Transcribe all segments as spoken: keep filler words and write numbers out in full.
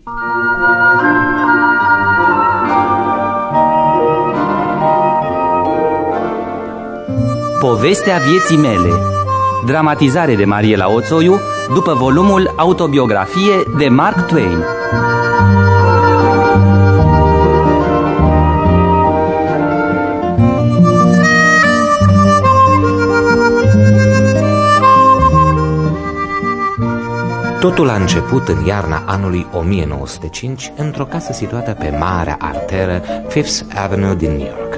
Povestea vieții mele. Dramatizare de Mariela Oțoiu după volumul Autobiografie de Mark Twain. Totul a început în iarna anului o mie nouă sute cinci într-o casă situată pe marea arteră Fifth Avenue din New York.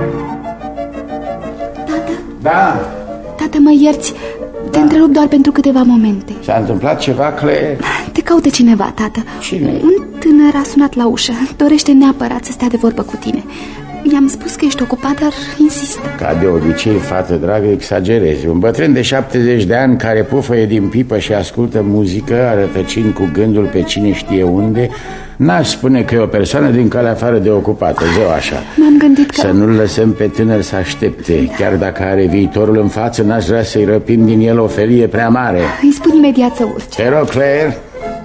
Tată? Da? Tată, mă ierți, te întrerup doar pentru câteva momente. S-a întâmplat ceva, Claire? Te caută cineva, tată. Cine? Un tânăr a sunat la ușă. Dorește neapărat să stea de vorbă cu tine. I-am spus că ești ocupat, dar insistă. Ca de obicei, fată dragă, exagerezi. Un bătrân de șaptezeci de ani care pufăie din pipă și ascultă muzică, arătăcind cu gândul pe cine știe unde, n-aș spune că e o persoană din calea afară de ocupată, zău așa. M-am gândit că... Să nu-l lăsăm pe tânăr să aștepte. Da. Chiar dacă are viitorul în față, n-aș vrea să-i răpim din el o felie prea mare. Îi spun imediat să urce. Te rog, Claire.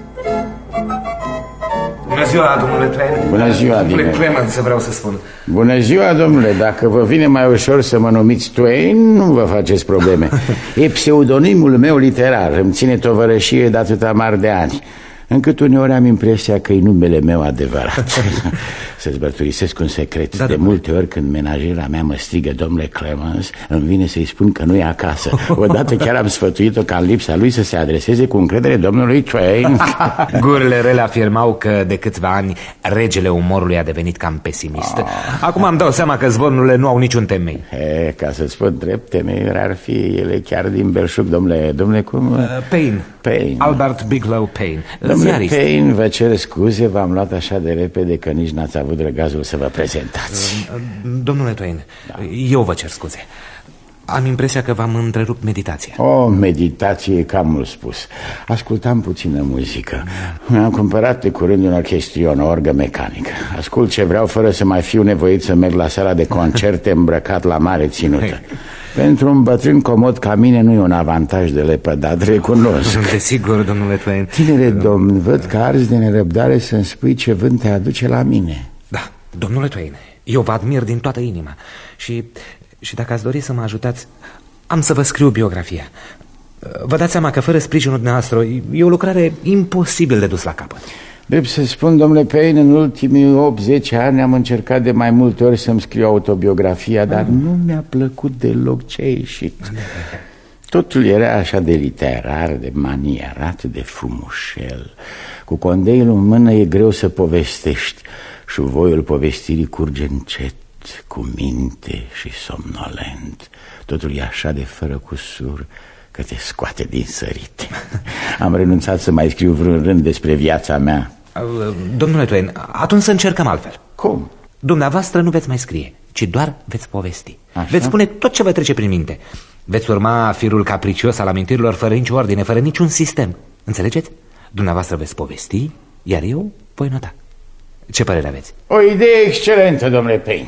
Bună ziua, domnule Twain. Bună ziua, domnule Clement, să vreau să spun. Bună ziua, domnule. Dacă vă vine mai ușor să mă numiți Twain, nu vă faceți probleme. E pseudonimul meu literar. Îmi ține tovărășie de atâta mari de ani, încât uneori am impresia că e numele meu adevărat. Să-ți mărturisesc un secret. Da, de multe ori când menajera mea mă strigă domnule Clemens, îmi vine să-i spun că nu e acasă. Odată chiar am sfătuit-o ca în lipsa lui să se adreseze cu încredere domnului Twain. Gurile rele afirmau că de câțiva ani regele umorului a devenit cam pesimist. oh. Acum îmi dau seama că zvonurile nu au niciun temei. e, Ca să spun drept, temeiuri ar fi ele chiar din belșug, domnule. Domnule cum? Uh, Paine. Paine. Albert Bigelow Paine. Domnule Paine, vă cer scuze, v-am luat așa de repede că nici n-ați avut răgazul să vă prezentați. Domnule Twain, da. Eu vă cer scuze. Am impresia că v-am întrerupt meditația. O, meditație e cam mult spus. Ascultam puțină muzică. Mi-am cumpărat de curând un orchestrion, o orgă mecanică. Ascult ce vreau fără să mai fiu nevoit să merg la sala de concerte îmbrăcat la mare ținută. Pentru un bătrân comod ca mine nu e un avantaj de lepădat, recunosc. Desigur, domnule Twain. Tinere domn, văd că arzi de nerăbdare să-mi spui ce vânt te aduce la mine. Da, domnule Twain, eu vă admir din toată inima. Și, și dacă ați dori să mă ajutați, am să vă scriu biografia. Vă dați seama că fără sprijinul dumneavoastră e o lucrare imposibil de dus la capăt. Drept să spun, domnule Paine, în ultimii opt zece ani am încercat de mai multe ori să-mi scriu autobiografia, dar nu mi-a plăcut deloc ce a ieșit. Totul era așa de literar, de manierat, de frumușel. Cu condeilul în mână e greu să povestești și voiul povestirii curge încet, cu minte și somnolent. Totul e așa de fără cusur că te scoate din sărit. Am renunțat să mai scriu vreun rând despre viața mea. Domnule Twain, atunci să încercăm altfel. Cum? Dumneavoastră nu veți mai scrie, ci doar veți povesti. Așa? Veți spune tot ce vă trece prin minte. Veți urma firul capricios al amintirilor fără nicio ordine, fără niciun sistem. Înțelegeți? Dumneavoastră veți povesti, iar eu voi nota. Ce părere aveți? O idee excelentă, domnule Paine.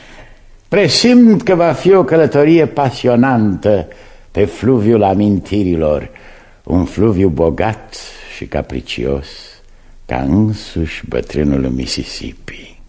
Presimt că va fi o călătorie pasionantă pe fluviul amintirilor, un fluviu bogat și capricios ca însuși bătrânul Mississippi.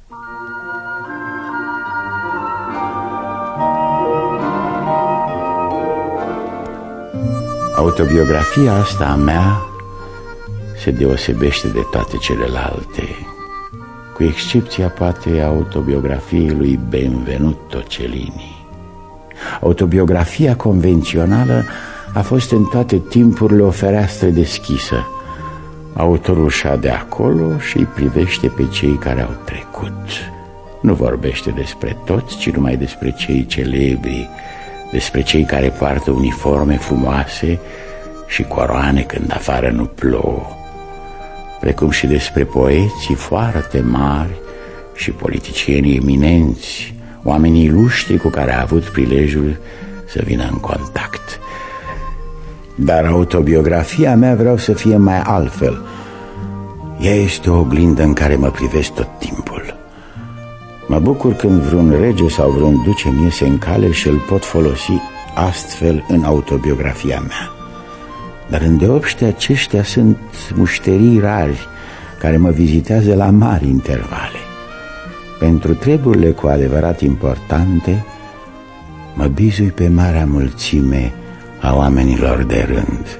Autobiografia asta a mea se deosebește de toate celelalte, cu excepția poate autobiografiei lui Benvenuto Cellini. Autobiografia convențională a fost în toate timpurile o fereastră deschisă. Autorul șade acolo și îi privește pe cei care au trecut. Nu vorbește despre toți, ci numai despre cei celebri, despre cei care poartă uniforme frumoase și coroane când afară nu plouă, precum și despre poeții foarte mari și politicienii eminenți, oamenii iluștri cu care a avut prilejul să vină în contact. Dar autobiografia mea vreau să fie mai altfel. Ea este o oglindă în care mă privesc tot timpul. Mă bucur când vreun rege sau vreun duce mi iese în cale și îl pot folosi astfel în autobiografia mea. Dar îndeopște aceștia sunt mușterii rari, care mă vizitează la mari intervale. Pentru treburile cu adevărat importante, mă bizui pe marea mulțime a oamenilor de rând.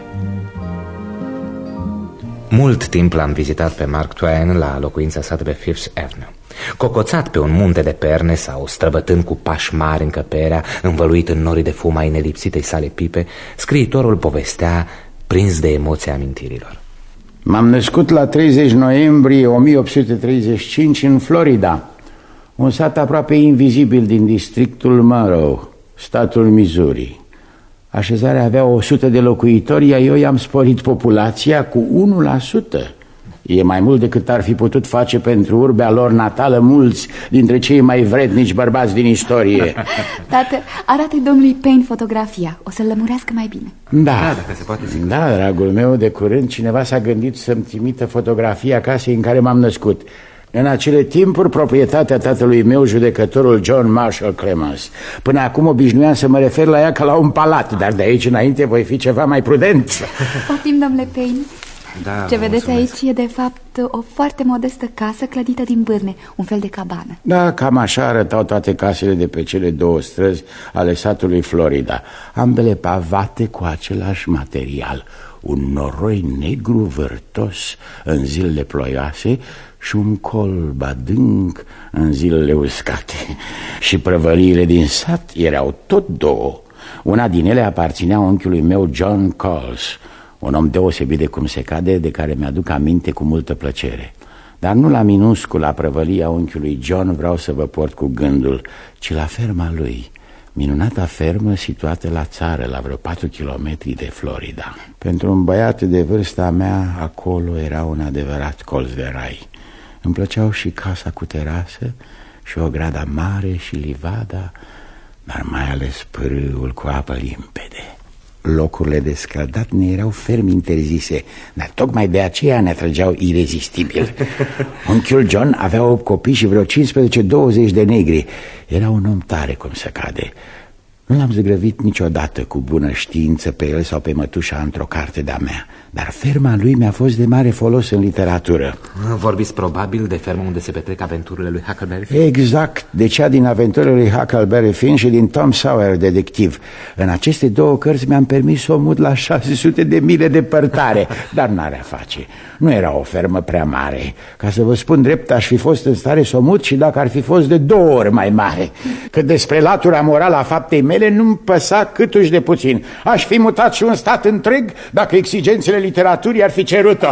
Mult timp l-am vizitat pe Mark Twain la locuința sa de pe Fifth Avenue. Cocoțat pe un munte de perne sau străbătând cu pași mari încăperea, învăluit în norii de fum ai nelipsitei sale pipe, scriitorul povestea prins de emoția amintirilor. M-am născut la treizeci noiembrie o mie opt sute treizeci și cinci în Florida, un sat aproape invizibil din districtul Monroe, statul Missouri. Așezarea avea o sută de locuitori, iar eu i-am sporit populația cu unu la sută. E mai mult decât ar fi putut face pentru urbea lor natală mulți dintre cei mai vrednici bărbați din istorie. Tată, arată-i domnului Payne fotografia. O să-l lămurească mai bine. Da, Da, dacă se poate, sigur. da, dragul meu, de curând cineva s-a gândit să-mi trimită fotografia casei în care m-am născut. În acele timpuri, proprietatea tatălui meu, judecătorul John Marshall Clemens. Până acum obișnuiam să mă refer la ea ca la un palat, dar de aici înainte voi fi ceva mai prudent. Poftim, domnule Payne. Da, Ce vă vedeți mulțumesc. aici e de fapt o foarte modestă casă clădită din bârne, un fel de cabană. Da, cam așa arătau toate casele de pe cele două străzi ale satului Florida, ambele pavate cu același material, un noroi negru vârtos în zilele ploioase și un colb adânc în zilele uscate. Și prăvăliile din sat erau tot două. Una din ele aparținea unchiului meu John Coles, un om deosebit de cum se cade, de care mi-aduc aminte cu multă plăcere. Dar nu la minuscula prăvălia unchiului John vreau să vă port cu gândul, ci la ferma lui, minunata fermă situată la țară, la vreo patru kilometri de Florida. Pentru un băiat de vârsta mea, acolo era un adevărat colț de rai. Îmi plăceau și casa cu terasă și o grada mare și livada, dar mai ales pârâul cu apă limpede. Locurile de scăldat ne erau ferm interzise, dar tocmai de aceea ne atrăgeau irezistibil. Unchiul John avea opt copii și vreo cincisprezece douăzeci de negri. Era un om tare, cum se cade. Nu l-am zăgrăvit niciodată cu bună știință pe el sau pe mătușa într-o carte de-a mea, dar ferma lui mi-a fost de mare folos în literatură. Vorbiți probabil de fermă unde se petrec aventurile lui Huckleberry Finn? Exact, de cea din aventurile lui Huckleberry Finn și din Tom Sawyer, detectiv. În aceste două cărți mi-am permis să o mut la șase sute de mile departare, dar n-are a face. Nu era o fermă prea mare. Ca să vă spun drept, aș fi fost în stare să o mut și dacă ar fi fost de două ori mai mare. Că despre latura morală a faptei mele nu-mi păsa câtuși de puțin. Aș fi mutat și un stat întreg dacă exigențele literaturii ar fi cerut-o.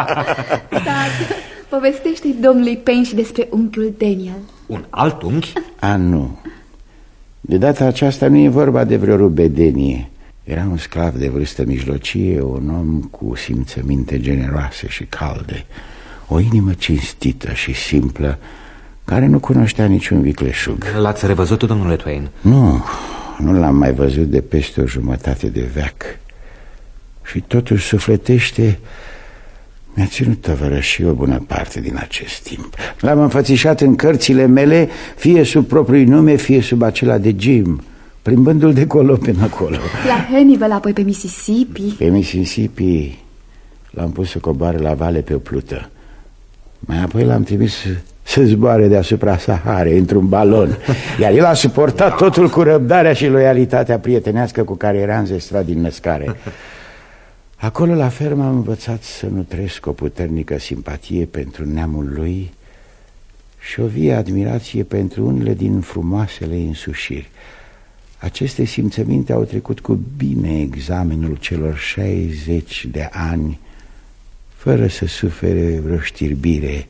Tată, povestește-i domnului Payne și despre unchiul Daniel. Un alt unchi? A, nu. De data aceasta nu e vorba de vreo rubedenie. Era un sclav de vârstă mijlocie, un om cu simțăminte generoase și calde, o inimă cinstită și simplă, care nu cunoștea niciun vicleșug. L-ați revăzut, domnule Twain? Nu, nu l-am mai văzut de peste o jumătate de veac. Și totuși sufletește mi-a ținut tăvărășie o bună parte din acest timp. L-am înfățișat în cărțile mele, fie sub propriul nume, fie sub acela de Jim, plimbându-l de colo până acolo. La Hannibal, apoi pe Mississippi. Pe Mississippi l-am pus să coboare la vale pe o plută. Mai apoi l-am trimis să zboare deasupra Saharei într-un balon. Iar el a suportat totul cu răbdarea și loialitatea prietenească cu care era înzestrat din născare. Acolo la fermă am învățat să nutresc o puternică simpatie pentru neamul lui și o vie admirație pentru unele din frumoasele însușiri. Aceste simțăminte au trecut cu bine examenul celor șaizeci de ani, fără să sufere vreo știrbire.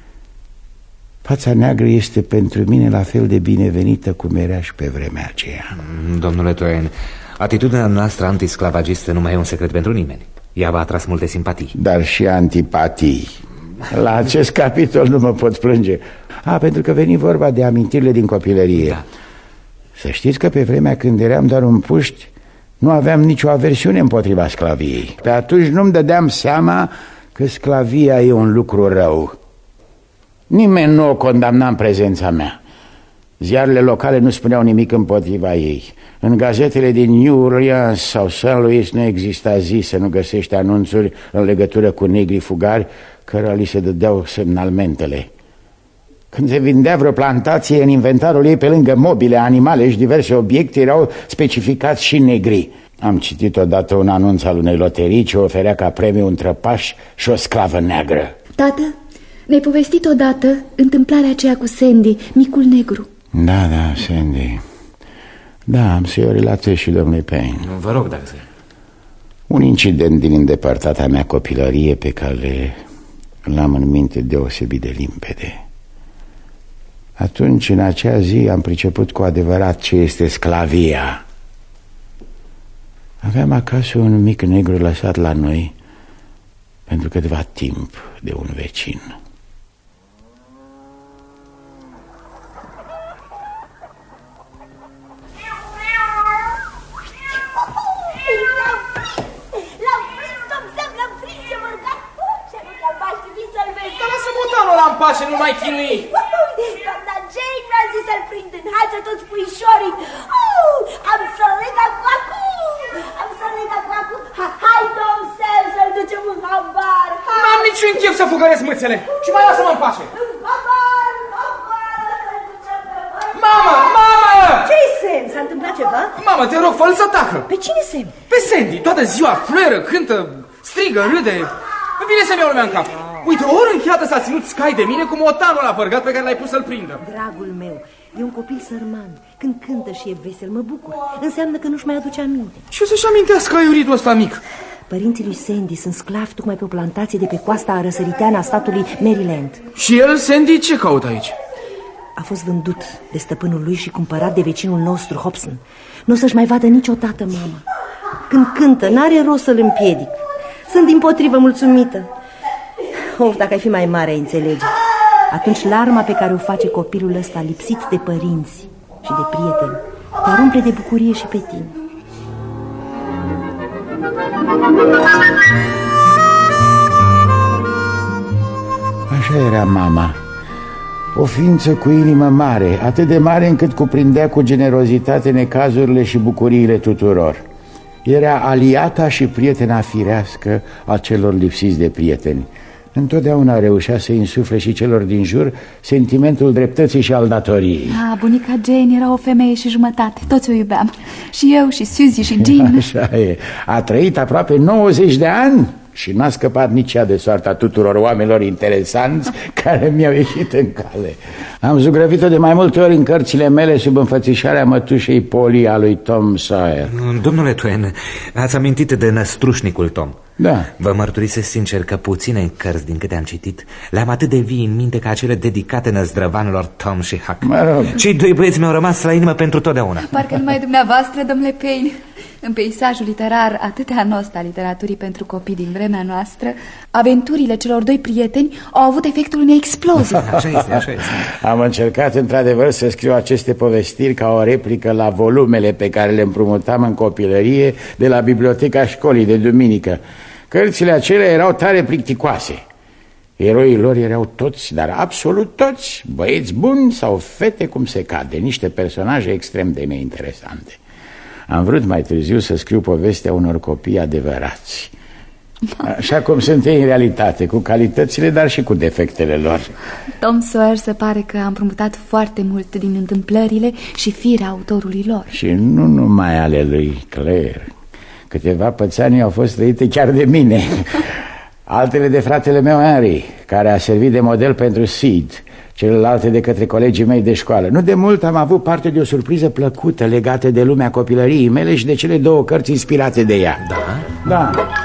Fața neagră este pentru mine la fel de binevenită cum era și pe vremea aceea. Domnule Twain, atitudinea noastră antisclavagistă nu mai e un secret pentru nimeni. Ea v-a atras multe simpatii. Dar și antipatii. La acest capitol nu mă pot plânge. A, pentru că veni vorba de amintirile din copilărie. Da. Să știți că pe vremea când eram doar un puști, nu aveam nicio aversiune împotriva sclaviei. Pe atunci nu-mi dădeam seama că sclavia e un lucru rău. Nimeni nu o condamna în prezența mea. Ziarele locale nu spuneau nimic împotriva ei. În gazetele din New Orleans sau Saint Louis nu exista zi să nu găsești anunțuri în legătură cu negri fugari cărora li se dădeau semnalmentele. Când se vindea vreo plantație, în inventarul ei, pe lângă mobile, animale și diverse obiecte, erau specificați și negri. Am citit odată un anunț al unei loterii ce oferea ca premiu un trăpaș și o sclavă neagră. Tată, ne-ai povestit odată întâmplarea aceea cu Sandy, micul negru. Da, da, Sandy. Da, am să-i o relatez și domnului Payne. Vă rog, dacă se... Un incident din îndepărtata mea copilărie pe care l-am în minte deosebit de limpede. Atunci, în acea zi, am priceput cu adevărat ce este sclavia. Aveam acasă un mic negru lăsat la noi pentru câteva timp de un vecin. În pace, nu mai chinui. Doamna Jane mi-a zis să-l prind în hață toți puișorii. Uh, am să leg acu, am să leg acu. Hai, domn Sam, să-l ducem în habar. N-am niciun chef să fugăresc mâțele. Și mai lasă-mă în pace. Habar, habar, să-l ducem pe măi. Mamă, mamă! Ce-i, Sam? S-a întâmplat ceva? Mamă, te rog, fă-l să tacă. Pe cine, Sam? Pe Sandy, toată ziua fluieră, cântă, strigă, râde. Îmi vine să-mi iau lumea în cap. Uite, o oră încheiată s-a ținut scai de mine cu motanul ăla fărgat pe care l-ai pus să-l prindă. Dragul meu, e un copil sărman. Când cântă și e vesel, mă bucur. Înseamnă că nu-și mai aduce aminte. Ce să-și amintească aiuritul ăsta mic? Părinții lui Sandy sunt sclavi tocmai pe o plantație de pe coasta răsăriteană a statului Maryland. Și el, Sandy, ce caută aici? A fost vândut de stăpânul lui și cumpărat de vecinul nostru, Hobson. Nu o să-și mai vadă niciodată mama. Când cântă, n-are rost să-l împiedic. Sunt dimpotrivă mulțumită. Of, dacă ai fi mai mare, ai înțelege. Atunci larma pe care o face copilul ăsta lipsit de părinți și de prieteni te-ar umple de bucurie și pe tine. Așa era mama. O ființă cu inimă mare, atât de mare încât cuprindea cu generozitate necazurile și bucuriile tuturor. Era aliata și prietena firească a celor lipsiți de prieteni. Întotdeauna reușea să insufle și celor din jur sentimentul dreptății și al datoriei. Ah, bunica Jane era o femeie și jumătate, toți o iubeam. Și eu, și Suzy, și Jean. Așa e, a trăit aproape nouăzeci de ani și n-a scăpat nici ea de soarta tuturor oamenilor interesanți care mi-au ieșit în cale. Am zugrăvit-o de mai multe ori în cărțile mele sub înfățișarea mătușei Polly a lui Tom Sawyer. Domnule Twain, ați amintit de năstrușnicul Tom. Da. Vă mărturisesc sincer că puține cărți din câte am citit le-am atât de vii în minte ca acele dedicate năzdrăvanilor Tom și Huck. Mă rog. Cei doi băieți mi-au rămas la inimă pentru totdeauna. Parcă numai dumneavoastră, domnule Payne. În peisajul literar atât anost al literaturii pentru copii din vremea noastră, aventurile celor doi prieteni au avut efectul unei explozii. Așa este, așa este. Am încercat într-adevăr să scriu aceste povestiri ca o replică la volumele pe care le împrumutam în copilărie de la biblioteca școlii de duminică. Cărțile acelea erau tare plicticoase. Eroii lor erau toți, dar absolut toți, băieți buni sau fete cum se cade, niște personaje extrem de neinteresante. Am vrut mai târziu să scriu povestea unor copii adevărați, așa cum sunt ei în realitate, cu calitățile, dar și cu defectele lor. Tom Sawyer se pare că a împrumutat foarte mult din întâmplările și firea autorului lor. Și nu numai ale lui Claire. Câteva pățanii au fost trăite chiar de mine. Altele de fratele meu Henry, care a servit de model pentru Sid, celelalte de către colegii mei de școală. Nu de mult am avut parte de o surpriză plăcută legată de lumea copilăriei mele și de cele două cărți inspirate de ea. Da? Da.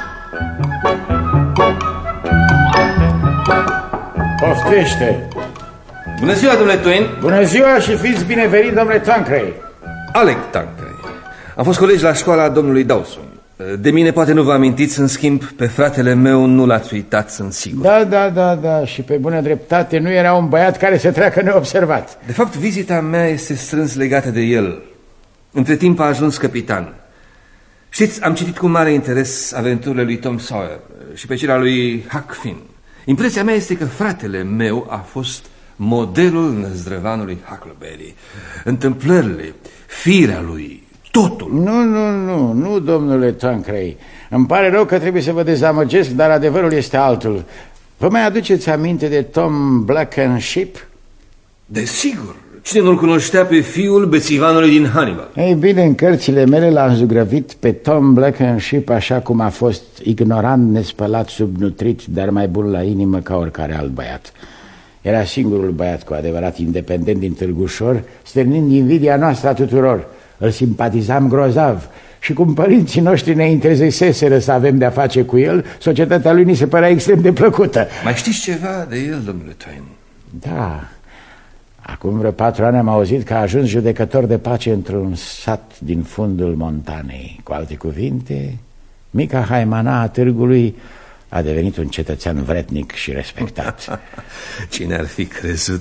Poftește! Bună ziua, domnule Twain! Bună ziua și fiți binevenit, domnule Tancredi. Alec Tancredi. Am fost colegi la școala domnului Dawson. De mine poate nu vă amintiți, în schimb, pe fratele meu nu l-ați uitat, sunt sigur. Da, da, da, da, și pe bună dreptate nu era un băiat care să treacă neobservat. De fapt, vizita mea este strâns legată de el. Între timp a ajuns capitan. Știți, am citit cu mare interes aventurile lui Tom Sawyer și pe cele a lui Huck Finn. Impresia mea este că fratele meu a fost modelul năzdrăvanului Huckleberry. Întâmplările, firea lui, totul. Nu, nu, nu, nu, domnule Tancredi. Îmi pare rău că trebuie să vă dezamăgesc, dar adevărul este altul. Vă mai aduceți aminte de Tom Blankenship? Desigur. Cine nu-l cunoștea pe fiul bețivanului din Hannibal? Ei bine, în cărțile mele l-am zugrăvit pe Tom Blankenship așa cum a fost: ignorant, nespălat, subnutrit, dar mai bun la inimă ca oricare alt băiat. Era singurul băiat cu adevărat independent din Târgușor, stârnind invidia noastră a tuturor. Îl simpatizam grozav și cum părinții noștri ne interziseseră să avem de-a face cu el, societatea lui ni se părea extrem de plăcută. Mai știți ceva de el, domnule Twain? Da. Acum vreo patru ani am auzit că a ajuns judecător de pace într-un sat din fundul Montanei. Cu alte cuvinte, mica haimana a târgului a devenit un cetățean vretnic și respectat. Cine ar fi crezut?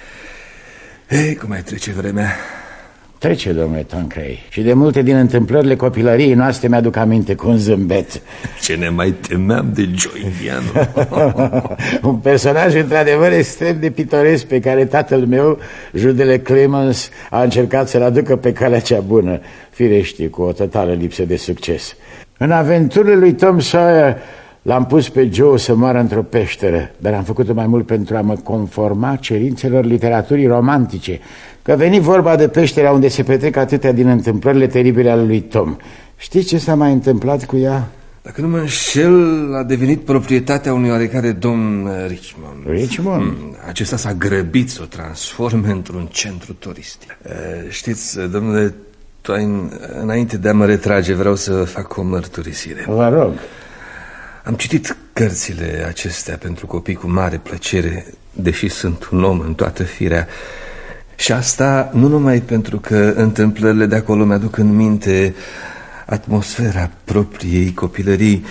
Ei, cum mai trece vremea? Trece, domnule Toncrei, și de multe din întâmplările copilăriei noastre mi-aduc aminte cu un zâmbet. Ce ne mai temeam de Joe Indianu. Un personaj într-adevăr extrem de pitoresc pe care tatăl meu, Judele Clemens, a încercat să-l aducă pe calea cea bună, firește, cu o totală lipsă de succes. În aventurile lui Tom Sawyer l-am pus pe Joe să moară într-o peșteră, dar am făcut-o mai mult pentru a mă conforma cerințelor literaturii romantice, că veni vorba de peștera unde se petrec atâtea din întâmplările teribile ale lui Tom. Știți ce s-a mai întâmplat cu ea? Dacă nu mă înșel, a devenit proprietatea unui oarecare domn Richmond. Richmond? Hmm, acesta s-a grăbit să o transforme într-un centru turistic. Știți, domnule Twain, înainte de a mă retrage, vreau să fac o mărturisire. Vă rog. Am citit cărțile acestea pentru copii cu mare plăcere, deși sunt un om în toată firea. Și asta nu numai pentru că întâmplările de acolo mi-aduc în minte atmosfera propriei copilării,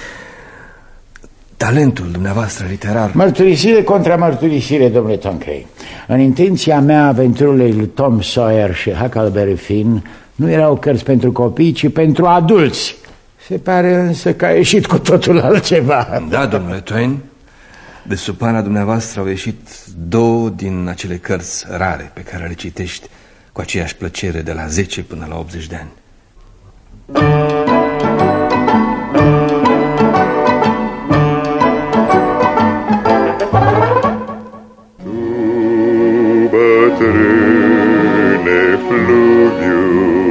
talentul dumneavoastră literar. Mărturisire contra mărturisire, domnule Toncrei. În intenția mea, aventurile lui Tom Sawyer și Huckleberry Finn nu erau cărți pentru copii, ci pentru adulți. Se pare însă că a ieșit cu totul altceva. Da, domnule Twain, de sub pana dumneavoastră au ieșit două din acele cărți rare pe care le citești cu aceeași plăcere de la zece până la optzeci de ani. Tu, bătrâne fluviu,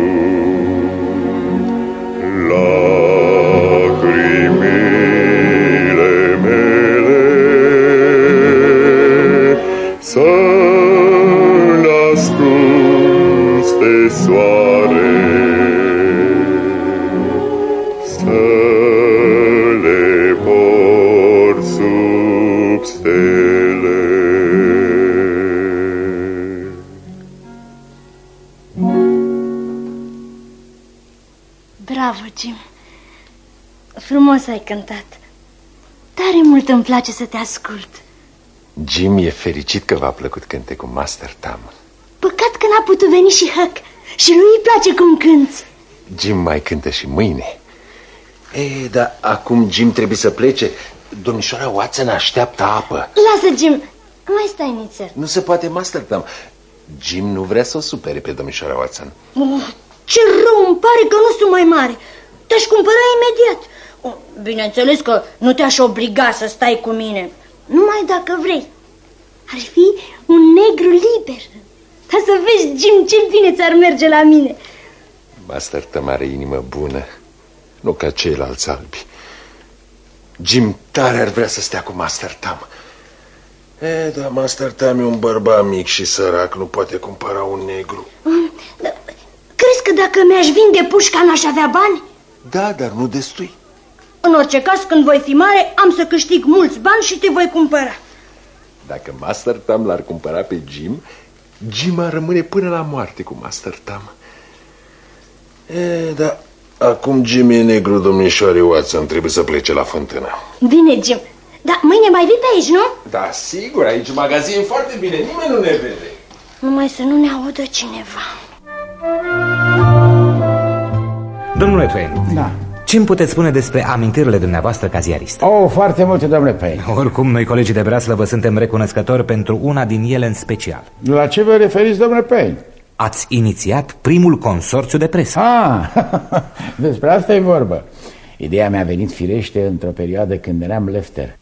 lacrimile mele să-l ascunzi pe soare, să le por sub stele. Bravo, Jim! Frumos ai cântat. Tare mult îmi place să te ascult. Jim e fericit că v-a plăcut cântecul Master Tom. Păcat că n-a putut veni și Huck. Și lui îi place cum cânți. Jim mai cântă și mâine. E, dar acum Jim trebuie să plece. Domnișoara Watson așteaptă apă. Lasă, Jim, mai stai nițel. Nu se poate, Master Tom. Jim nu vrea să o supere pe domnișoara Watson. Oh, ce rău, îmi pare că nu sunt mai mare. Te-aș cumpăra imediat. Oh, bineînțeles că nu te-aș obliga să stai cu mine, numai dacă vrei. Ar fi un negru liber. Ca să vezi, Jim, ce bine ți-ar merge la mine. Master Tom are inimă bună, nu ca ceilalți albi. Jim tare ar vrea să stea cu Master Tom. E, dar Master Tom e un bărbat mic și sărac, nu poate cumpăra un negru. Mm, da, crezi că dacă mi-aș vinde pușca n-aș avea bani? Da, dar nu destui. În orice caz, când voi fi mare, am să câștig mulți bani și te voi cumpăra. Dacă Master Tom l-ar cumpăra pe Jim, Jim ar rămâne până la moarte cu Master Tom. E, da, acum Jim e negru, domnișoare Watson, trebuie să plece la fântână. Bine, Jim, dar mâine mai vii pe aici, nu? Da, sigur, aici magazin foarte bine, nimeni nu ne vede. Numai să nu ne audă cineva. Domnule Twain, Da. ce-mi puteți spune despre amintirile dumneavoastră ca ziarist? Oh, foarte multe, domnule Payne. Oricum, noi colegii de breaslă vă suntem recunoscători pentru una din ele în special. La ce vă referiți, domnule Payne? Ați inițiat primul consorțiu de presă. Ah, despre asta e vorba. Ideea mi-a venit firește într-o perioadă când eram lefter.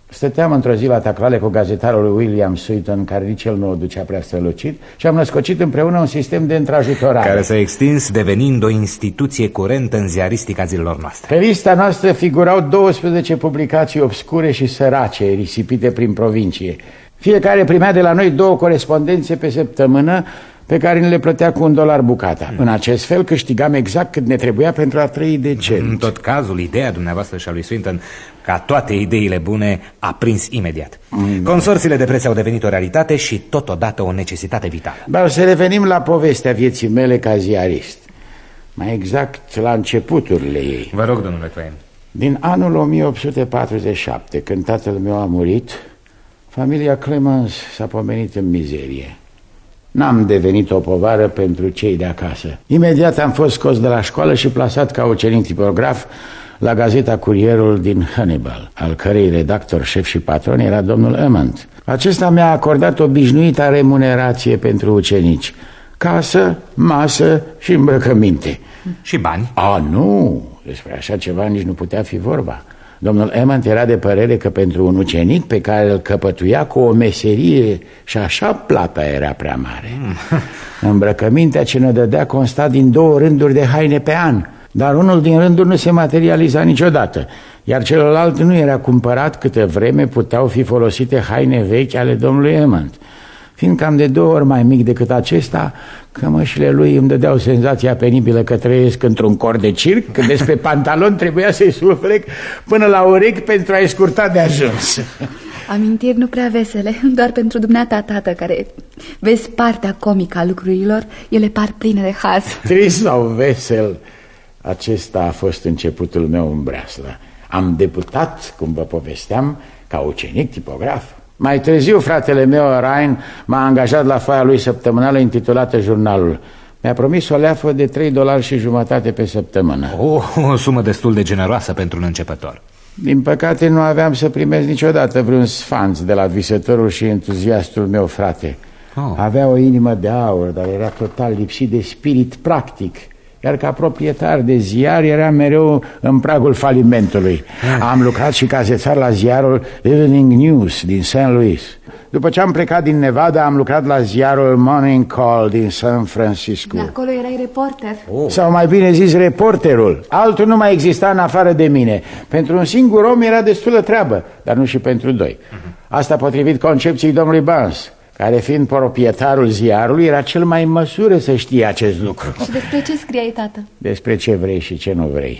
Stăteam într-o zi la taclale cu gazetarul lui William Sutton, care nici el nu o ducea prea strălucit, și am născocit împreună un sistem de întrajutorare care s-a extins devenind o instituție curentă în ziaristica zilelor noastre. Pe lista noastră figurau douăsprezece publicații obscure și sărace, risipite prin provincie. Fiecare primea de la noi două corespondențe pe săptămână, pe care ne le plătea cu un dolar bucata. În acest fel câștigam exact cât ne trebuia pentru a trăi decent. În tot cazul, ideea dumneavoastră și a lui Swinton, ca toate ideile bune, a prins imediat. Mm. Consorțiile de preț au devenit o realitate și totodată o necesitate vitală. Dar să revenim la povestea vieții mele ca ziarist. Mai exact, la începuturile ei. Vă rog, domnule Twain. Din anul o mie opt sute patruzeci și șapte, când tatăl meu a murit, familia Clemens s-a pomenit în mizerie. N-am devenit o povară pentru cei de acasă. Imediat am fost scos de la școală și plasat ca ucenic tipograf la gazeta Curierul din Hannibal, al cărei redactor șef și patron era domnul Emmond. Acesta mi-a acordat obișnuita remunerație pentru ucenici: casă, masă și îmbrăcăminte. Și bani? A, nu, despre așa ceva nici nu putea fi vorba. Domnul Emmond era de părere că pentru un ucenic pe care îl căpătuia cu o meserie și așa plata era prea mare. Mm. Îmbrăcămintea ce ne dădea consta din două rânduri de haine pe an, dar unul din rânduri nu se materializa niciodată, iar celălalt nu era cumpărat câtă vreme puteau fi folosite haine vechi ale domnului Emmond. Fiind cam de două ori mai mic decât acesta, cămășile lui îmi dădeau senzația penibilă că trăiesc într-un cor de circ, că despre pantalon trebuia să-i suflec până la urechi pentru a-i scurta de ajuns. Amintiri nu prea vesele, doar pentru dumneata, tată, care vezi partea comică a lucrurilor, ele par pline de haz. Trist sau vesel, acesta a fost începutul meu în breaslă. Am debutat, cum vă povesteam, ca ucenic tipograf. Mai târziu, fratele meu, Ryan, m-a angajat la foaia lui săptămânală intitulată Jurnalul. Mi-a promis o leafă de trei dolari și jumătate pe săptămână. O, o sumă destul de generoasă pentru un începător. Din păcate, nu aveam să primesc niciodată vreun sfanț de la visătorul și entuziastul meu frate. Oh. Avea o inimă de aur, dar era total lipsit de spirit practic. Iar ca proprietar de ziar era mereu în pragul falimentului. Am lucrat și ca zețar la ziarul Evening News din Saint Louis. După ce am plecat din Nevada, am lucrat la ziarul Morning Call din San Francisco. De acolo erai reporter. Oh. Sau mai bine zis, reporterul. Altul nu mai exista în afară de mine. Pentru un singur om era destulă treabă, dar nu și pentru doi. Asta potrivit concepției domnului Barnes, care, fiind proprietarul ziarului, era cel mai în măsură să știe acest lucru. Și despre ce scriai, tată? Despre ce vrei și ce nu vrei.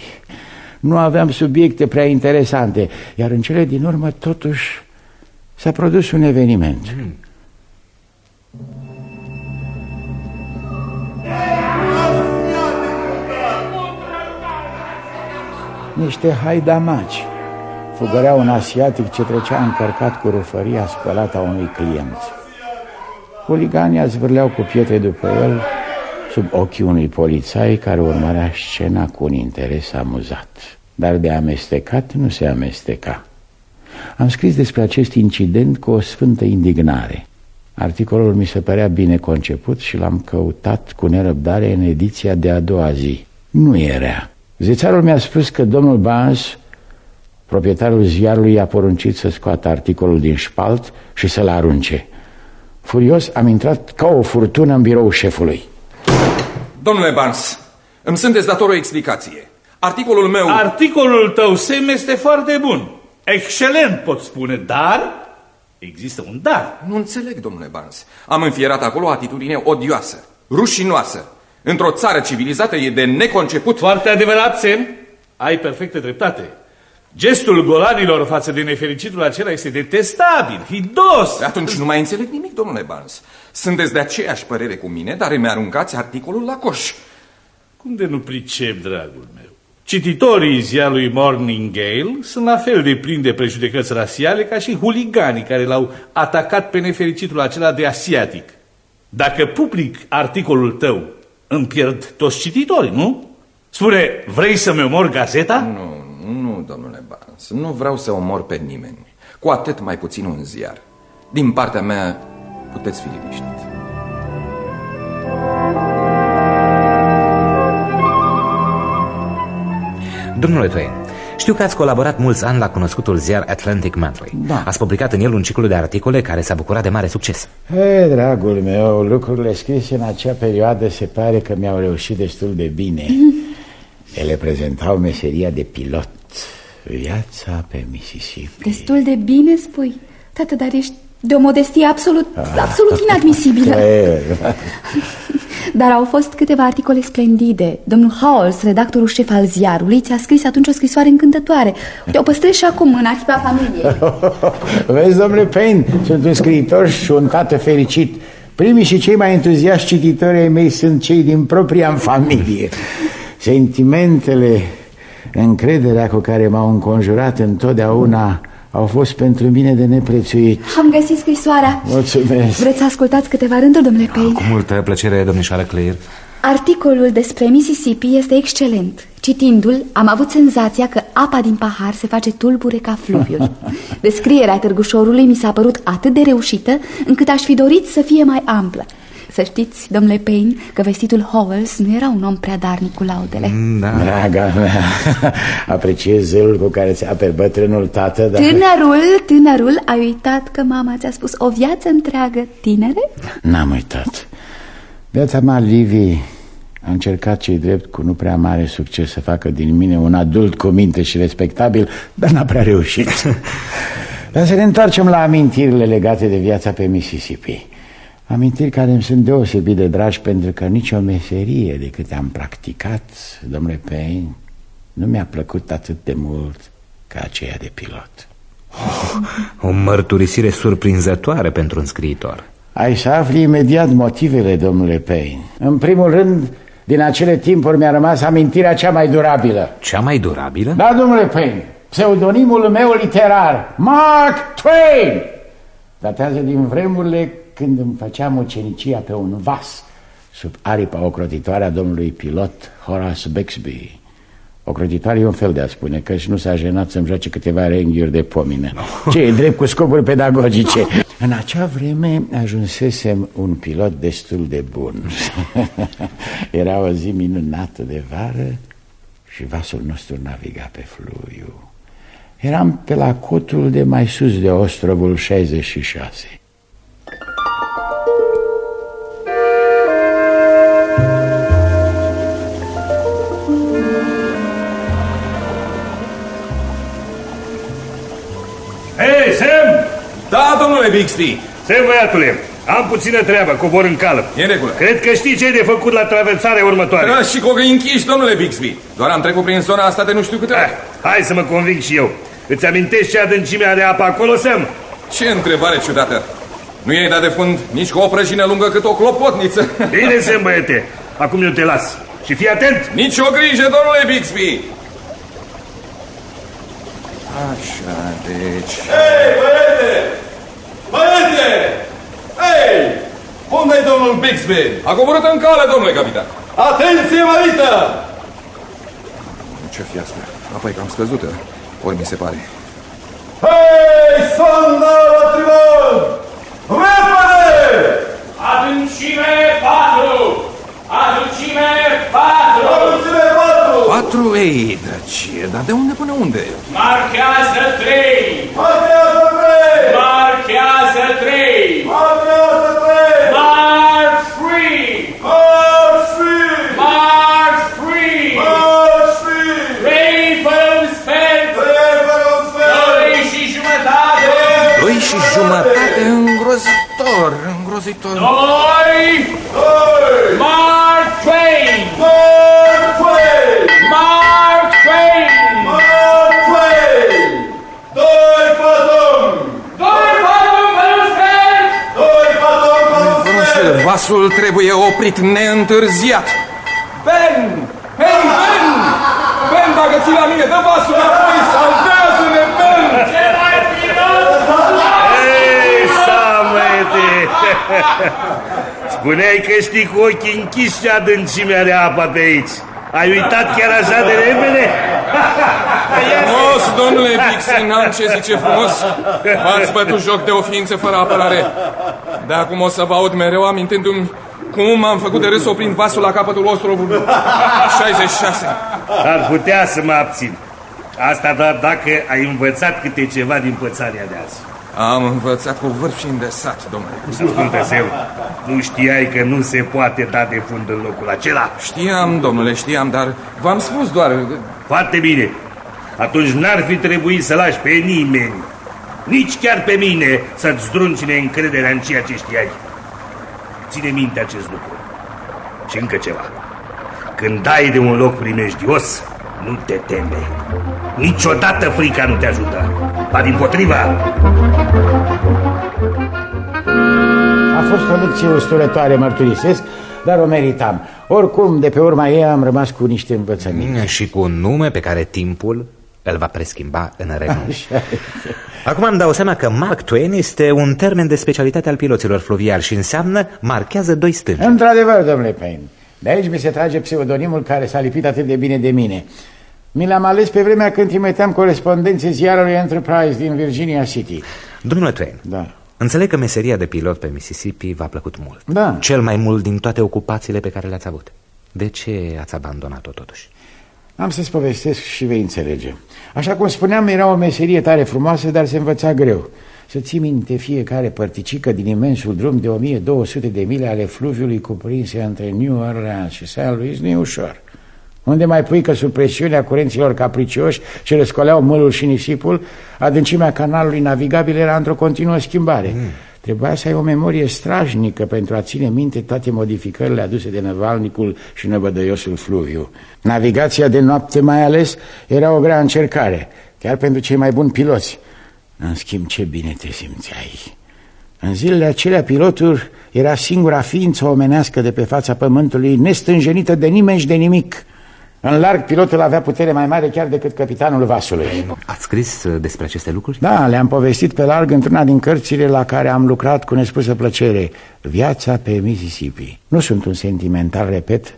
Nu aveam subiecte prea interesante, iar în cele din urmă, totuși, s-a produs un eveniment. Mm. Niște haidamaci fugăreau un asiatic ce trecea încărcat cu rufăria spălată a unui client. Huliganii zvârleau cu pietre după el, sub ochii unui polițai care urmărea scena cu un interes amuzat. Dar de amestecat nu se amesteca. Am scris despre acest incident cu o sfântă indignare. Articolul mi se părea bine conceput și l-am căutat cu nerăbdare în ediția de a doua zi. Nu era. Zețarul mi-a spus că domnul Barnes, proprietarul ziarului, i-a poruncit să scoată articolul din șpalt și să-l arunce. Furios, am intrat ca o furtună în biroul șefului. Domnule Barnes, îmi sunteți dator o explicație. Articolul meu... Articolul tău, Sam, este foarte bun. Excelent, pot spune, dar există un dar. Nu înțeleg, domnule Barnes. Am înfierat acolo o atitudine odioasă, rușinoasă. Într-o țară civilizată e de neconceput. Foarte adevărat, Sam. Ai perfectă dreptate. Gestul golanilor față de nefericitul acela este detestabil, hidos. Atunci nu mai înțeleg nimic, domnule Barnes. Sunteți de aceeași părere cu mine, dar îmi aruncați articolul la coș. Cum de nu pricep, dragul meu? Cititorii ziarului Morning Gale sunt la fel de plini de prejudecăți rasiale ca și huliganii care l-au atacat pe nefericitul acela de asiatic. Dacă public articolul tău, îmi pierd toți cititorii, nu? Spune, vrei să-mi omor gazeta? Nu, nu, domnule Barnes, nu vreau să omor pe nimeni, cu atât mai puțin un ziar. Din partea mea, puteți fi liniștit. Domnule Twain, Știu că ați colaborat mulți ani la cunoscutul ziar Atlantic Monthly. Da. Ați publicat în el un ciclu de articole care s-a bucurat de mare succes. Hei, dragul meu, lucrurile scrise în acea perioadă se pare că mi-au reușit destul de bine. Ele prezentau meseria de pilot, viața pe Mississippi. Destul de bine, spui? Tată, dar ești de o modestie absolut, absolut inadmisibilă. Dar au fost câteva articole splendide. Domnul Howells, redactorul șef al ziarului, ți-a scris atunci o scrisoare încântătoare. Te-o păstrez și acum în arhiva familiei. Vezi, domnule Payne, sunt un scriitor și un tată fericit. Primii și cei mai entuziaști cititori ai mei sunt cei din propria familie. Sentimentele, încrederea cu care m-au înconjurat întotdeauna au fost pentru mine de neprețuit. Am găsit scrisoarea. Mulțumesc. Vreți să ascultați câteva rânduri, domnule Payne? Cu multă plăcere, domnișoară Clare. Articolul despre Mississippi este excelent. Citindu-l, am avut senzația că apa din pahar se face tulbure ca fluviul. Descrierea târgușorului mi s-a părut atât de reușită, încât aș fi dorit să fie mai amplă. Să știți, domnule Payne, că vestitul Howells nu era un om prea darnic cu laudele. Da. Draga mea, apreciez zelul cu care ți-a aperi bătrânul tată, dar... Tânărul, tânărul, ai uitat că mama ți-a spus o viață întreagă, tinere? N-am uitat. Viața mea, Livy, a încercat cei drept cu nu prea mare succes să facă din mine un adult cu minte și respectabil, dar n-a prea reușit. Dar să ne întoarcem la amintirile legate de viața pe Mississippi. Amintiri care îmi sunt deosebit de dragi, pentru că nicio meserie de câte am practicat, domnule Payne, nu mi-a plăcut atât de mult ca aceea de pilot. Oh, o mărturisire surprinzătoare pentru un scriitor. Ai să afli imediat motivele, domnule Payne. În primul rând, din acele timpuri mi-a rămas amintirea cea mai durabilă. Cea mai durabilă? Da, domnule Payne, pseudonimul meu literar, Mark Twain, datează din vremurile când îmi făceam ucenicia pe un vas sub aripa ocrotitoare a domnului pilot Horace Bixby. Ocrotitoare e un fel de a spune, căci nu s-a jenat să-mi joace câteva renghiuri de pomină. No. Ce e drept cu scopuri pedagogice. În acea vreme ajunsesem un pilot destul de bun. Era o zi minunată de vară și vasul nostru naviga pe fluviu. Eram pe la cotul de mai sus de ostrovul șaizeci și șase. Hei, Sam! Da, domnule Bixby. Sam, băiatule, am puțină treabă, cobor în cală. E în regulă. Cred că știi ce e de făcut la traversarea următoare. Da, și cu ochii închiși, domnule Bixby. Doar am trecut prin zona asta de nu știu câte ori. Hai să mă conving și eu. Îți amintești ce adâncimea de apă acolo, Sam? Ce întrebare ciudată. Nu i-ai dat de fund nici cu o prăjină lungă cât o clopotniță. Bine, Sam, băiete. Acum eu te las. Și fii atent. Nici o grijă, domnule Bixby. Așa, deci... Hei, băiete! Băiete! Hei! Unde-i domnul Bixby? A coborât în cale, domnule capitan. Atenție, mărită! Ce fi asta? Apa e cam scăzută, ori mi se pare. Hei, sonda la tribun! Repede! Adâncime patru! Adâncime patru! Adâncime patru! Patru? Ei, drăcie, dar de unde până unde? Marchează trei! Marchează trei! Marchează trei! Marchează trei! March free! March free! March free! March free! Trei fără un sfert! Trei fără un sfert! Doi și jumătate! Doi și jumătate, îngrozitor, îngrozitor. Doi! Doi! Mark Twain! Mark Twain! Mark Twain! Mark Twain! Doi patumi! Doi patumi fără un sfert! Doi patumi fără un sfert! Vasul trebuie oprit neîntârziat. Ben! Hei, Ben! Ben, dacă ții la mine, dă vasul înapoi, salvează-ne, Ben! Ce mai pilot? Hei, Samete! Spuneai că știi cu ochii închiși ce adâncimea de apa pe aici. Ai uitat chiar așa de repede? Frumos, domnule Bixby, n-am ce zice frumos. V-ați bătut joc de o ființă fără apărare. De acum o să vă aud mereu amintindu-mi cum am făcut de râs oprind vasul la capătul ostrovului șaizeci și șase. Ar putea să mă abțin. Asta doar dacă ai învățat câte ceva din pățania de azi. Am învățat cu vârf și îndesat, domnule. Ascultă-se, nu știai că nu se poate da de fund în locul acela? Știam, domnule, știam, dar v-am spus doar... Foarte bine. Atunci n-ar fi trebuit să lași pe nimeni, nici chiar pe mine, să-ți zdruncine încrederea în ceea ce știai. Ține minte acest lucru. Și încă ceva. Când dai de un loc primejdios, nu te teme. Niciodată frica nu te ajută. Ba dimpotriva. A fost o lecție usturătoare, mărturisesc, dar o meritam. Oricum, de pe urma ei am rămas cu niște învățăminte. Și cu un nume pe care timpul îl va preschimba în renunț. Acum îmi dau seama că Mark Twain este un termen de specialitate al piloților fluviali și înseamnă marchează doi stânci. Într-adevăr, domnule Payne. De aici mi se trage pseudonimul care s-a lipit atât de bine de mine. Mi l-am ales pe vremea când trimiteam corespondențe ziarului Enterprise din Virginia City. Domnule Twain, da. Înțeleg că meseria de pilot pe Mississippi v-a plăcut mult. Da. Cel mai mult din toate ocupațiile pe care le-ați avut. De ce ați abandonat-o totuși? Am să-ți povestesc și vei înțelege. Așa cum spuneam, era o meserie tare frumoasă, dar se învăța greu. Să ții minte fiecare părticică din imensul drum de o mie două sute de mile ale fluviului cuprinse între New Orleans și Saint Louis nu e ușor. Unde mai pui că sub presiunea curenților capricioși ce răscoleau mălul și nisipul, adâncimea canalului navigabil era într-o continuă schimbare. Mm. Trebuia să ai o memorie strajnică pentru a ține minte toate modificările aduse de năvalnicul și năbădăiosul fluviu. Navigația de noapte mai ales era o grea încercare, chiar pentru cei mai buni piloți. În schimb, ce bine te simțeai. În zilele acelea, pilotul era singura ființă omenească de pe fața pământului, nestânjenită de nimeni și de nimic. În larg, pilotul avea putere mai mare chiar decât capitanul vasului. Ați scris despre aceste lucruri? Da, le-am povestit pe larg într-una din cărțile la care am lucrat cu nespusă plăcere. Viața pe Mississippi. Nu sunt un sentimental, repet,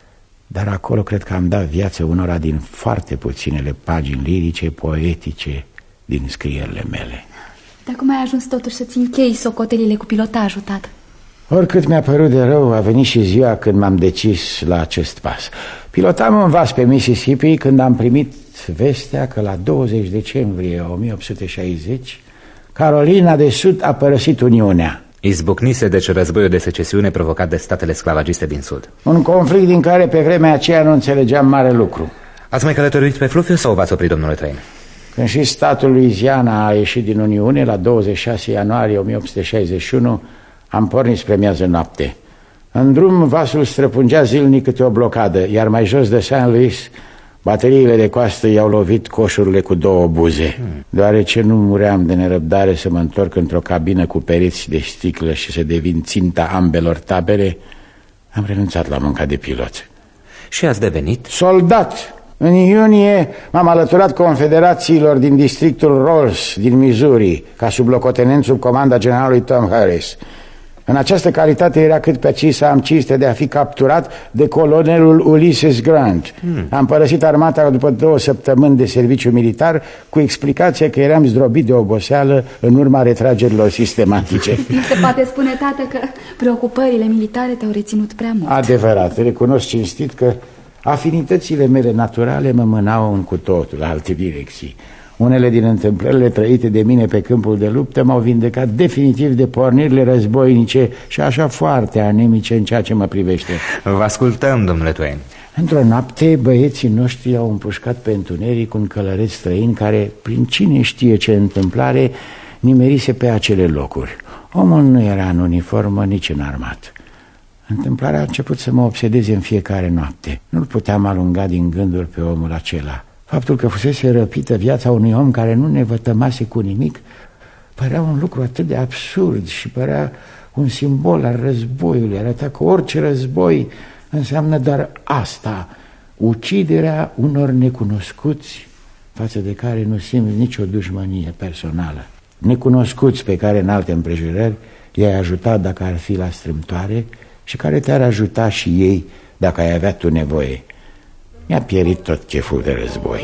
dar acolo cred că am dat viață unora din foarte puținele pagini lirice, poetice din scrierile mele. Dar cum ai ajuns totuși să-ți închei socotelile cu pilotajul, tată? Oricât mi-a părut de rău, a venit și ziua când m-am decis la acest pas. Pilotam un vas pe Mississippi când am primit vestea că la douăzeci decembrie o mie opt sute șaizeci Carolina de Sud a părăsit Uniunea. Izbucnise deci războiul de secesiune provocat de statele sclavagiste din Sud. Un conflict din care pe vremea aceea nu înțelegeam mare lucru. Ați mai călătorit pe fluviu sau v-ați oprit, domnule Twain? Când și statul Louisiana a ieșit din Uniune la douăzeci și șase ianuarie o mie opt sute șaizeci și unu, am pornit spre miază noapte. În drum, vasul străpungea zilnic câte o blocadă, iar mai jos de Saint Louis, bateriile de coastă i-au lovit coșurile cu două buze. Hmm. Deoarece nu muream de nerăbdare să mă întorc într-o cabină cu pereți de sticlă și să devin ținta ambelor tabere, am renunțat la munca de pilot. Și ați devenit? Soldat! În iunie m-am alăturat confederațiilor din districtul Rolls din Missouri, ca sublocotenent sub comanda generalului Tom Harris. În această calitate era cât pe aici să am cinstea de a fi capturat de colonelul Ulysses Grant. Hmm. Am părăsit armata după două săptămâni de serviciu militar cu explicația că eram zdrobit de oboseală în urma retragerilor sistematice. Se poate spune, tată, că preocupările militare te-au reținut prea mult. Adevărat, recunosc cinstit că afinitățile mele naturale mă mânau în cu totul alte direcții. Unele din întâmplările trăite de mine pe câmpul de luptă m-au vindecat definitiv de pornirile războinice și așa foarte anemice în ceea ce mă privește. Vă ascultăm, domnule Twain. Într-o noapte, băieții noștri au împușcat pe întuneric un călăreț străin care, prin cine știe ce întâmplare, nimerise pe acele locuri. Omul nu era în uniformă, nici în armat. Întâmplarea a început să mă obsedeze în fiecare noapte. Nu-l puteam alunga din gânduri pe omul acela. Faptul că fusese răpită viața unui om care nu ne vătămase cu nimic părea un lucru atât de absurd și părea un simbol al războiului. Arăta că orice război înseamnă doar asta, uciderea unor necunoscuți față de care nu simți nicio dușmănie personală. Necunoscuți pe care în alte împrejurări i-ai ajutat dacă ar fi la strâmtoare și care te-ar ajuta și ei dacă ai avea tu nevoie. Mi-a pierit tot cheful de război.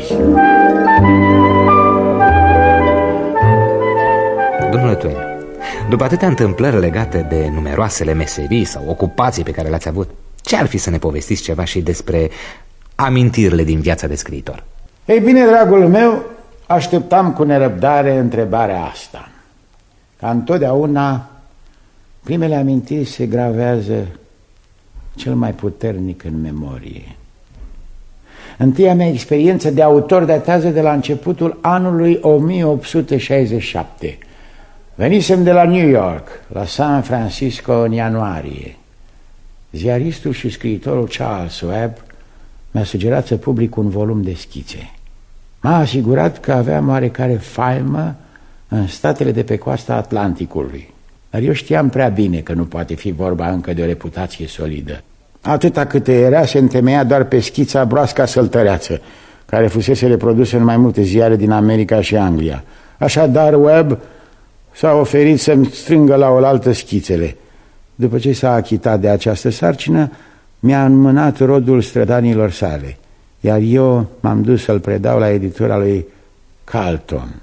Domnule Twain, după atâtea întâmplări legate de numeroasele meserii sau ocupații pe care le-ați avut, ce ar fi să ne povestiți ceva și despre amintirile din viața de scriitor? Ei bine, dragul meu, așteptam cu nerăbdare întrebarea asta. Ca întotdeauna, primele amintiri se gravează cel mai puternic în memorie. Întâia mea experiență de autor datează de la începutul anului o mie opt sute șaizeci și șapte. Venisem de la New York, la San Francisco în ianuarie. Ziaristul și scriitorul Charles Webb mi-a sugerat să public un volum de schițe. M-a asigurat că aveam oarecare faimă în statele de pe coasta Atlanticului, dar eu știam prea bine că nu poate fi vorba încă de o reputație solidă. Atâta câte era se întemeia doar pe schița Broasca Săltăreață, care fusese reprodusă în mai multe ziare din America și Anglia. Așadar, Webb s-a oferit să-mi strângă la oaltă schițele. După ce s-a achitat de această sarcină, mi-a înmânat rodul strădanilor sale, iar eu m-am dus să-l predau la editura lui Carlton.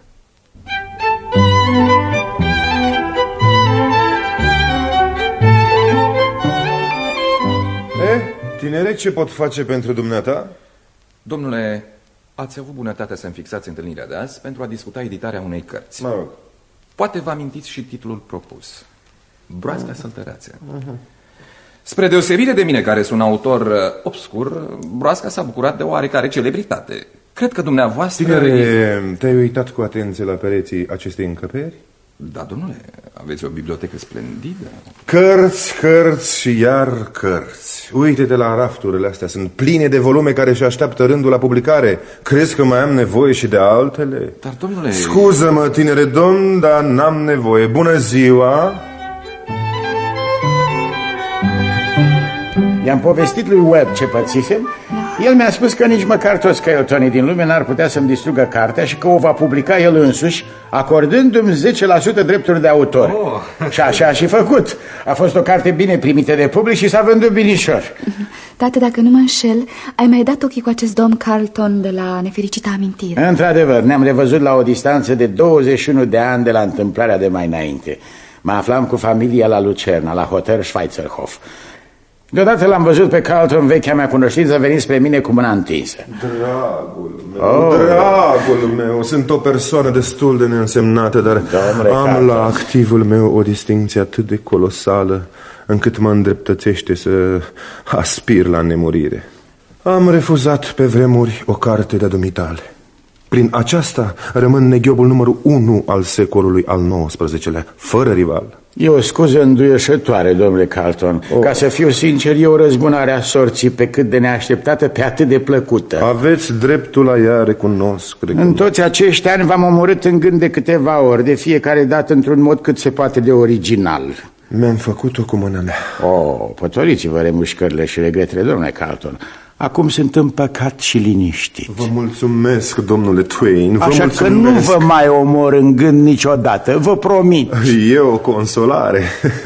Eh, tinere, ce pot face pentru dumneata? Domnule, ați avut bunătatea să-mi fixați întâlnirea de azi pentru a discuta editarea unei cărți. Mă rog. Poate vă amintiți și titlul propus. Broasca Săltăreață. Uh-huh. Spre deosebire de mine, care sunt un autor obscur, Broasca s-a bucurat de oarecare celebritate. Cred că dumneavoastră... Tinere, te-ai uitat cu atenție la pereții acestei încăperi? Da, domnule, aveți o bibliotecă splendidă. Cărți, cărți și iar cărți. Uite-te la rafturile astea, sunt pline de volume care își așteaptă rândul la publicare. Crezi că mai am nevoie și de altele? Dar, domnule... Scuză-mă, tinere domn, dar n-am nevoie. Bună ziua! I-am povestit lui Webb ce pățisem. El mi-a spus că nici măcar toți căiotonii din lume n-ar putea să-mi distrugă cartea și că o va publica el însuși, acordându-mi zece la sută drepturi de autor. Oh. Și așa a și făcut. A fost o carte bine primită de public și s-a vândut binișor. Tată, dacă nu mă înșel, ai mai dat ochii cu acest domn Carlton de la Nefericită Amintire. Într-adevăr, ne-am revăzut la o distanță de douăzeci și unu de ani de la întâmplarea de mai înainte. Mă aflam cu familia la Lucerna, la Hotel Schweizerhof. Deodată l-am văzut pe Carlton, vechea mea cunoștință, venind spre mine cu mâna întinsă. Dragul meu, oh. dragul meu, sunt o persoană destul de neînsemnată, dar Domnule am Carlton. La activul meu o distinție atât de colosală, încât mă îndreptățește să aspir la nemurire. Am refuzat pe vremuri o carte de-a dumitale. Prin aceasta rămân neghiobul numărul unu al secolului al nouăsprezecelea, fără rival. E o scuză înduieșătoare, domnule Carlton. Oh. Ca să fiu sincer, e o răzbunare a sorții pe cât de neașteptată, pe atât de plăcută. Aveți dreptul la ea, recunosc, recunosc. În toți acești ani v-am omorât în gând de câteva ori, de fiecare dată într-un mod cât se poate de original. Mi-am făcut-o cu mâna mea. Oh, pătoriți-vă remușcările și regretele, domnule Carlton. Acum sunt împăcat și liniștit. Vă mulțumesc, domnule Twain. Vă Așa mulțumesc. că nu vă mai omor în gând niciodată, vă promit. E o consolare.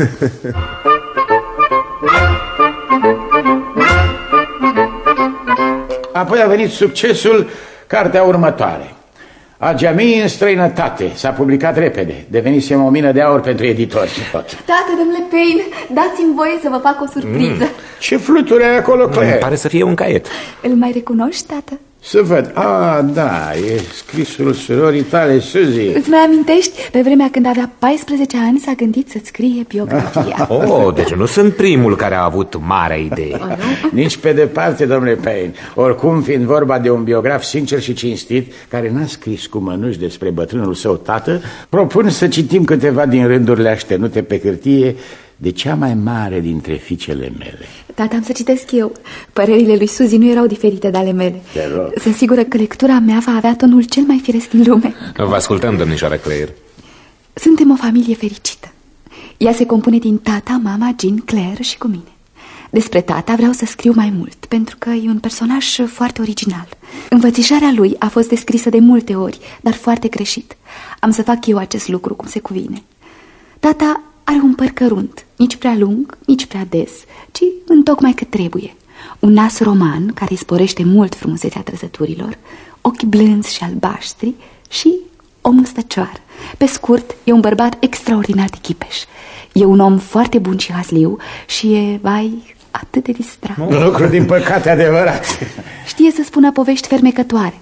Apoi a venit succesul, cartea următoare. Agemi în străinătate. S-a publicat repede. Devenisem o mină de aur pentru editori. Tată, domnule Payne, dați-mi voie să vă fac o surpriză. Mm. Ce fluturi ai acolo, Claire? Pare să fie un caiet. Îl mai recunoști, tată? Să văd. Ah, da, e scrisul surorii tale, Suzy. Îți mai amintești? Pe vremea când avea paisprezece ani s-a gândit să-ți scrie biografia. Oh, deci nu sunt primul care a avut mare idee. Oh, nici pe departe, domnule Payne. Oricum, fiind vorba de un biograf sincer și cinstit, care n-a scris cu mănuși despre bătrânul său tată, propun să citim câteva din rândurile aștenute pe hârtie de cea mai mare dintre fiicele mele. Tata, am să citesc eu. Părerile lui Suzy nu erau diferite de ale mele. Sunt sigură că lectura mea va avea tonul cel mai firesc din lume. Vă ascultăm, domnișoară Claire. Suntem o familie fericită. Ea se compune din tata, mama, Jean, Claire și cu mine. Despre tata vreau să scriu mai mult, pentru că e un personaj foarte original. Învățișarea lui a fost descrisă de multe ori, dar foarte greșit. Am să fac eu acest lucru cum se cuvine. Tata are un păr cărunt, nici prea lung, nici prea des, ci întocmai cât trebuie. Un nas roman care îi sporește mult frumusețea trăsăturilor, ochi blânzi și albaștri și o mustăcioară. Pe scurt, e un bărbat extraordinar de chipeș. E un om foarte bun și hazliu și e, vai, atât de distrat. Lucru din păcate adevărat. Știe să spună povești fermecătoare.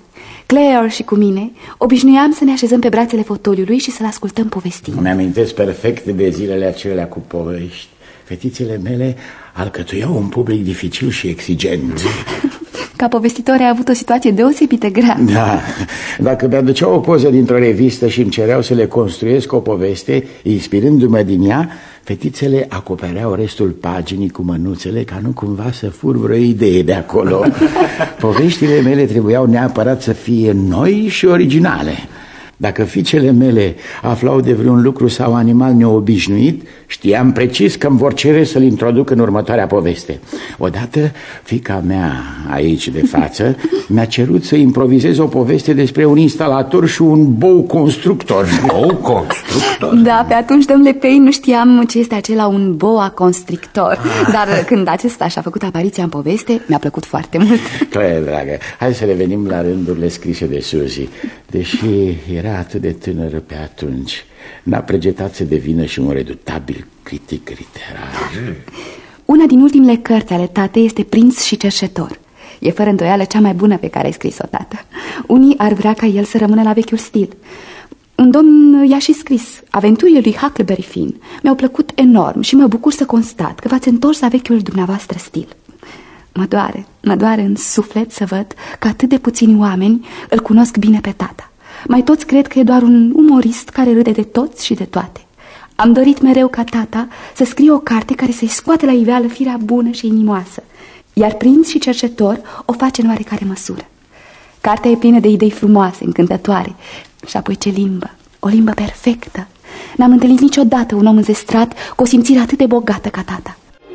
Claire și cu mine obișnuiam să ne așezăm pe brațele fotoliului și să-l ascultăm povestind. Îmi amintesc perfect de zilele acelea cu povești. Fetițele mele alcătuiau un public dificil și exigent. Ca povestitor ai avut o situație deosebită grea. Da, dacă mi-aduceau o poză dintr-o revistă și îmi cereau să le construiesc o poveste, inspirându-mă din ea, fetițele acopereau restul paginii cu mânuțele ca nu cumva să fur vreo idee de acolo. Poveștile mele trebuiau neapărat să fie noi și originale. Dacă fiicele mele aflau de vreun lucru sau animal neobișnuit, știam precis că îmi vor cere să-l introduc în următoarea poveste. Odată, fiica mea, aici de față, mi-a cerut să improvizez o poveste despre un instalator și un bou constructor. Bou constructor? Da, pe atunci, domnule Payne, nu știam ce este acela un boa constrictor. Dar când acesta și-a făcut apariția în poveste, mi-a plăcut foarte mult. Claire, dragă, hai să revenim la rândurile scrise de Suzy. Deși era atât de tânără pe atunci, n-a pregetat să devină și un redutabil critic literar. Una din ultimele cărți ale tatei este Prinț și cerșetor. E fără îndoială cea mai bună pe care ai scris-o, tată. Unii ar vrea ca el să rămână la vechiul stil. Un domn i-a și scris: aventurile lui Huckleberry Finn mi-au plăcut enorm și mă bucur să constat că v-ați întors la vechiul dumneavoastră stil. Mă doare, mă doare în suflet să văd că atât de puțini oameni îl cunosc bine pe tata. Mai toți cred că e doar un umorist care râde de toți și de toate. Am dorit mereu ca tata să scrie o carte care să-i scoate la iveală firea bună și inimoasă, iar Prinț și cerșetor o face în oarecare măsură. Cartea e plină de idei frumoase, încântătoare. Și apoi ce limbă, o limbă perfectă. N-am întâlnit niciodată un om înzestrat cu o simțire atât de bogată ca tata.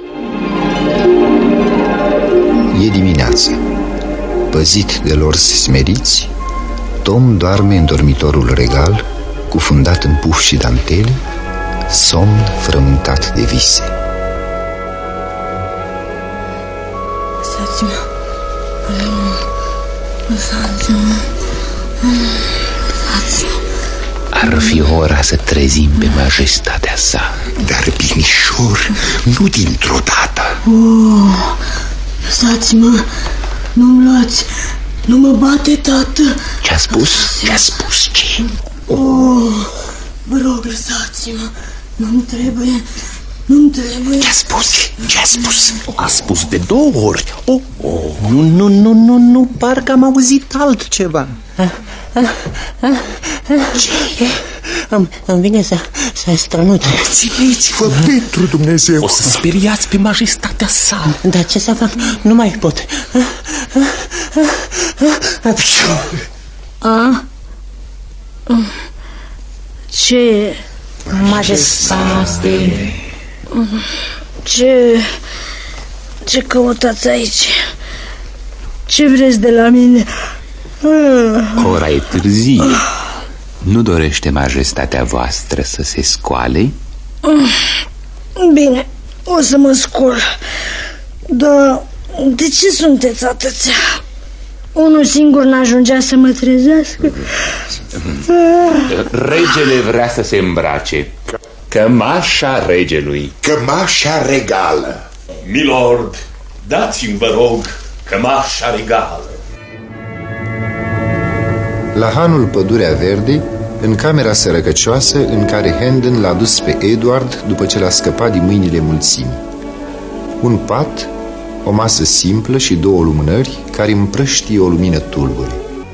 E dimineață. Păzit de lorzi smeriți, Tom doarme în dormitorul regal, cufundat în puf și dantele, somn frământat de vise. Lăsați-mă, lăsați-mă, lăsați-mă. Ar fi ora să trezim pe majestatea sa. Dar binișor, nu dintr-o dată. Oh, lăsați-mă, nu-mi luați, nu mă bate, tată. Ce-a spus? Ce-a spus? Ce? Oh, vă rog, lăsați-mă, nu-mi trebuie, nu-mi trebuie. Ce-a spus? Ce-a spus? A spus de două ori. Oh, oh. Nu, nu, nu, nu, nu, parcă am auzit altceva. Ce e? Îmi, îmi vine să, să strănut. Țineți-vă pentru Dumnezeu. O să speriați pe majestatea sa. Dar ce să fac? Nu mai pot. A? Ce? Majestate. Ce... Ce căutați aici? Ce vreți de la mine? Ora e târzie. Nu dorește majestatea voastră să se scoale? Bine, o să mă scol. Dar de ce sunteți atâția? Unul singur n-ajungea să mă trezească. Regele vrea să se îmbrace. Cămașa regelui. Cămașa regală. Milord, dați-mi, vă rog, cămașa regală. La hanul Pădurea Verde, în camera sărăcăcioasă în care Hendon l-a dus pe Edward după ce l-a scăpat din mâinile mulțimii. Un pat, o masă simplă și două lumânări care împrăștie o lumină tulbure.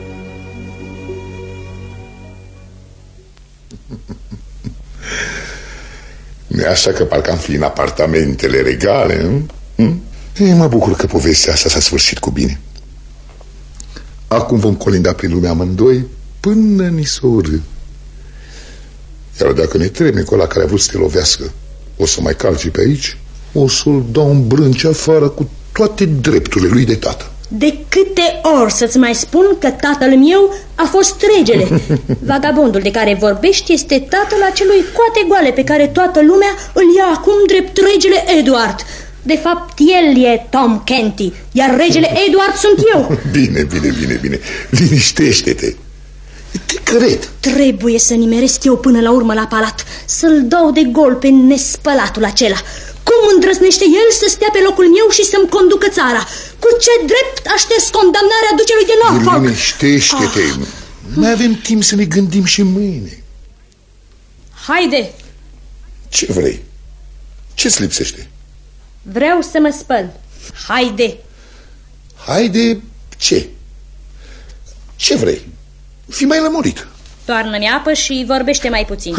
Nu-i așa că parcă am fi în apartamentele regale, nu? Hm? Ei, mă bucur că povestea asta s-a sfârșit cu bine. Acum vom colinda prin lumea amândoi până ni s-o urâ. Iar dacă ne treme cu ăla care a vrut să te lovească, o să mai calci pe aici, o să-l dau în brânci afară cu toate drepturile lui de tată. De câte ori să-ți mai spun că tatăl meu a fost regele? Vagabondul de care vorbești este tatăl acelui coate goale pe care toată lumea îl ia acum drept regele Edward. De fapt, el e Tom Canty, iar regele Edward sunt eu. Bine, bine, bine, bine. Liniștește-te. Te cred. Trebuie să nimeresc eu până la urmă la palat, să-l dau de gol pe nespălatul acela. Cum îndrăznește el să stea pe locul meu și să-mi conducă țara? Cu ce drept a șters condamnarea ducelui de Norfolk? Liniștește-te. Ah. Mai avem timp să ne gândim și mâine. Haide! Ce vrei? Ce-ți lipsește? Vreau să mă spăl. Haide! Haide ce? Ce vrei? Fii mai lămurit. Toarnă-mi apă și vorbește mai puțin.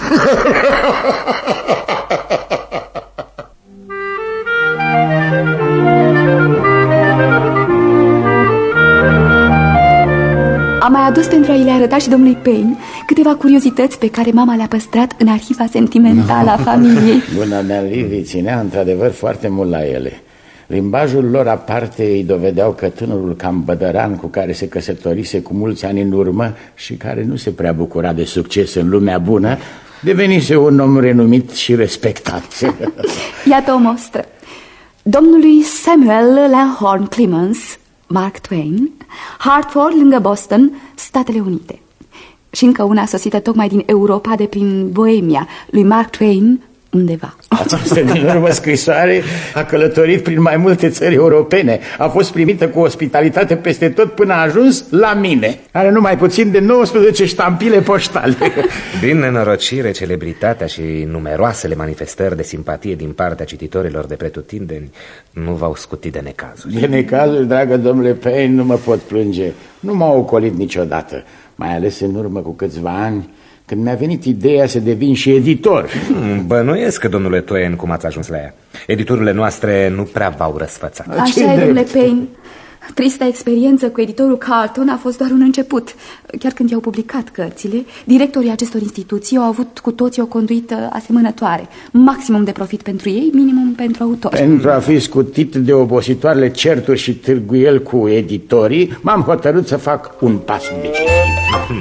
Am mai adus pentru a-i le arăta și domnului Payne câteva curiozități pe care mama le-a păstrat în arhiva sentimentală a familiei. Buna mea, Livy ținea într-adevăr foarte mult la ele. Limbajul lor aparte îi dovedeau că tânărul cam bădăran cu care se căsătorise cu mulți ani în urmă și care nu se prea bucura de succes în lumea bună, devenise un om renumit și respectat. Iată o mostră. Domnului Samuel Langhorne Clemens, Mark Twain, Hartford, lângă Boston, Statele Unite. Și încă una sosită tocmai din Europa, de prin Boemia, lui Mark Twain, undeva. Această din urmă scrisoare a călătorit prin mai multe țări europene. A fost primită cu ospitalitate peste tot până a ajuns la mine. Are numai puțin de nouăsprezece ștampile poștale. Din nenorocire, celebritatea și numeroasele manifestări de simpatie din partea cititorilor de pretutindeni nu v-au scutit de necazuri. De necazuri, dragă domnule Payne, nu mă pot plânge. Nu m-au ocolit niciodată, mai ales în urmă cu câțiva ani, când mi-a venit ideea să devin și editor. Hmm, bănuiesc că, domnule Twain, cum ați ajuns la ea. Editurile noastre nu prea v-au răsfățat. Așa e, domnule Payne. Trista experiență cu editorul Carlton a fost doar un început. Chiar când i-au publicat cărțile, directorii acestor instituții au avut cu toții o conduită asemănătoare. Maximum de profit pentru ei, minimum pentru autor. Pentru a fi scutit de obositoarele certuri și târguieli cu editorii, m-am hotărât să fac un pas decisiv.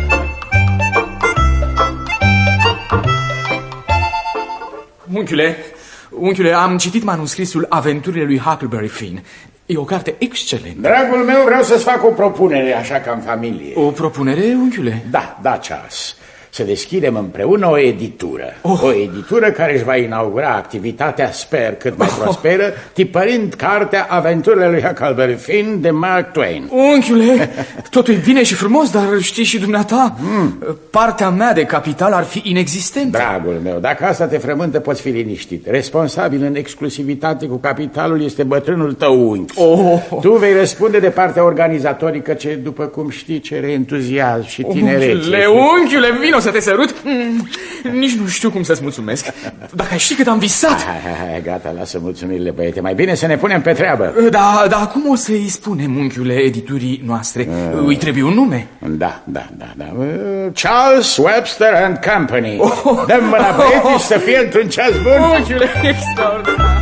Unchiule, unchiule, am citit manuscrisul Aventurile lui Huckleberry Finn. E o carte excelentă. Dragul meu, vreau să-ți fac o propunere, așa ca în familie. O propunere, unchiule? Da, da, Charles. Să deschidem împreună o editură. Oh. O editură care își va inaugura activitatea, sper, cât mai oh. prosperă, tipărind cartea Aventurile lui Huckleberry Finn de Mark Twain. Unchiule, totul e bine și frumos, dar știi și dumneata, mm. partea mea de capital ar fi inexistentă. Dragul meu, dacă asta te frământă, poți fi liniștit. Responsabil în exclusivitate cu capitalul este bătrânul tău unchi. Oh. Tu vei răspunde de partea organizatorică, ce, după cum știi, cere entuziasm și tinerețe. Unchiule, unchiule, vino să te sărut. Mm, nici nu știu cum să-ți mulțumesc. Dacă ai ști cât am visat. Hai, hai, hai, gata, lasă mulțumirile, băiete. Mai bine să ne punem pe treabă. Da, da, cum o să-i spunem, unchiule, editurii noastre? Uh, Îi trebuie un nume? Da, da, da, da. Uh, Charles Webster and Company. Oh, dăm mâna, băiete, oh, și să fie într-un ceas bun. Unchiule, extraordinar.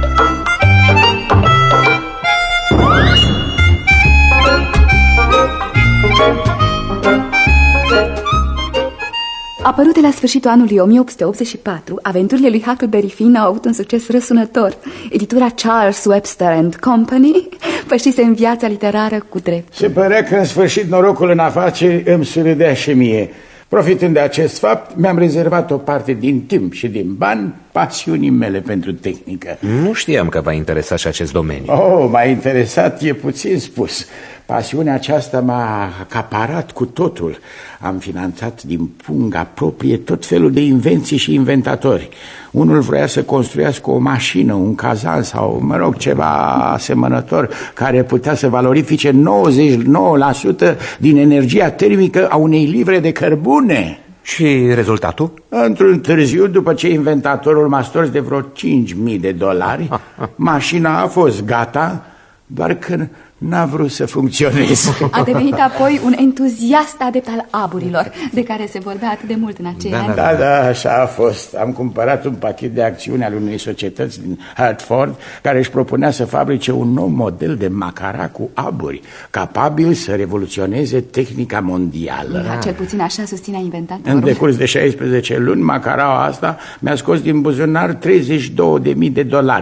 Apărute la sfârșitul anului o mie opt sute optzeci și patru, aventurile lui Huckleberry Finn au avut un succes răsunător. Editura Charles Webster and Company pășise în viața literară cu drept. Se părea că în sfârșit norocul în afaceri îmi surâdea și mie. Profitând de acest fapt, mi-am rezervat o parte din timp și din bani pasiunii mele pentru tehnică. Nu știam că v-a interesat și acest domeniu. Oh, m-a interesat, e puțin spus. Pasiunea aceasta m-a acaparat cu totul. Am finanțat din punga proprie tot felul de invenții și inventatori. Unul vrea să construiască o mașină, un cazan sau, mă rog, ceva asemănător care putea să valorifice nouăzeci și nouă la sută din energia termică a unei livre de cărbune. Și rezultatul? Într-un târziu, după ce inventatorul m-a stors de vreo cinci mii de dolari, mașina a fost gata, doar că n-a vrut să funcționeze. A devenit apoi un entuziast adept al aburilor, de care se vorbea atât de mult în acei da, ani. Da, da, așa a fost. Am cumpărat un pachet de acțiuni al unei societăți din Hartford care își propunea să fabrice un nou model de macara cu aburi, capabil să revoluționeze tehnica mondială. Da, cel puțin așa susținea inventatorul. În decurs de șaisprezece luni, macaraua asta mi-a scos din buzunar treizeci și două de mii de dolari.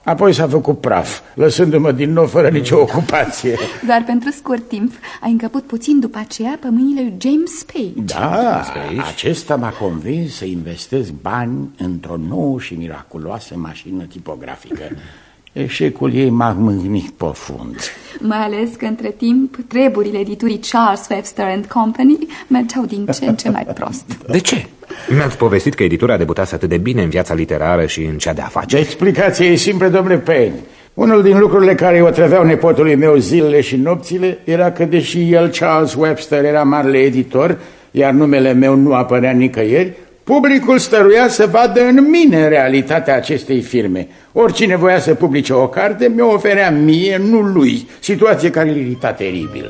Apoi s-a făcut praf, lăsându-mă din nou fără nicio ocupație. Doar pentru scurt timp. Ai încăput puțin după aceea pe mâinile lui James Page. Da, acesta m-a convins să investesc bani într-o nouă și miraculoasă mașină tipografică. Eșecul ei m-a mâhnit profund. Mai ales că între timp treburile editurii Charles Webster and Company mergeau din ce în ce mai prost. De ce? Mi-ați povestit că editura a debutat atât de bine în viața literară și în cea de afaceri. Explicația e simplă, domnule Payne. Unul din lucrurile care o trăveau nepotului meu zilele și nopțile era că, deși el, Charles Webster, era marele editor, iar numele meu nu apărea nicăieri, publicul stăruia să vadă în mine realitatea acestei firme. Oricine voia să publice o carte, mi-o oferea mie, nu lui, situație care îl irita teribil.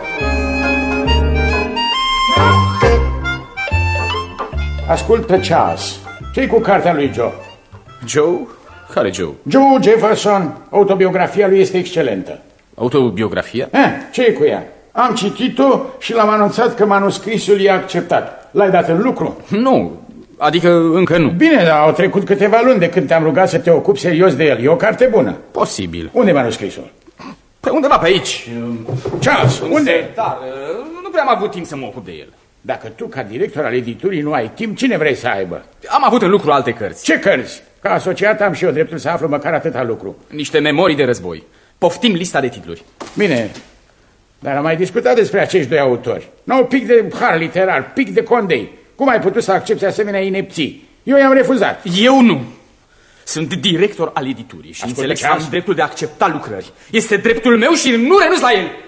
Ascultă, Charles, ce-i cu cartea lui Joe? Joe? Care Joe? Joe Jefferson. Autobiografia lui este excelentă. Autobiografia? Eh, ce-i cu ea? Am citit-o și l-am anunțat că manuscrisul e acceptat. L-ai dat în lucru? Nu, adică încă nu. Bine, dar au trecut câteva luni de când te-am rugat să te ocupi serios de el. E o carte bună. Posibil. Unde e manuscrisul? Pe undeva pe aici. Charles, unde? Dar nu prea am avut timp să mă ocup de el. Dacă tu, ca director al editurii, nu ai timp, cine vrei să aibă? Am avut în lucru alte cărți. Ce cărți? Ca asociat am și eu dreptul să aflu măcar atâta lucru. Niște memorii de război. Poftim lista de titluri. Bine, dar am mai discutat despre acești doi autori. N-au pic de har literar, pic de Condei. Cum ai putut să accepți asemenea inepții? Eu i-am refuzat. Eu nu. Sunt director al editurii și Ascultă, înțeleg că am dreptul de a accepta lucrări. Este dreptul meu și nu renunț la el.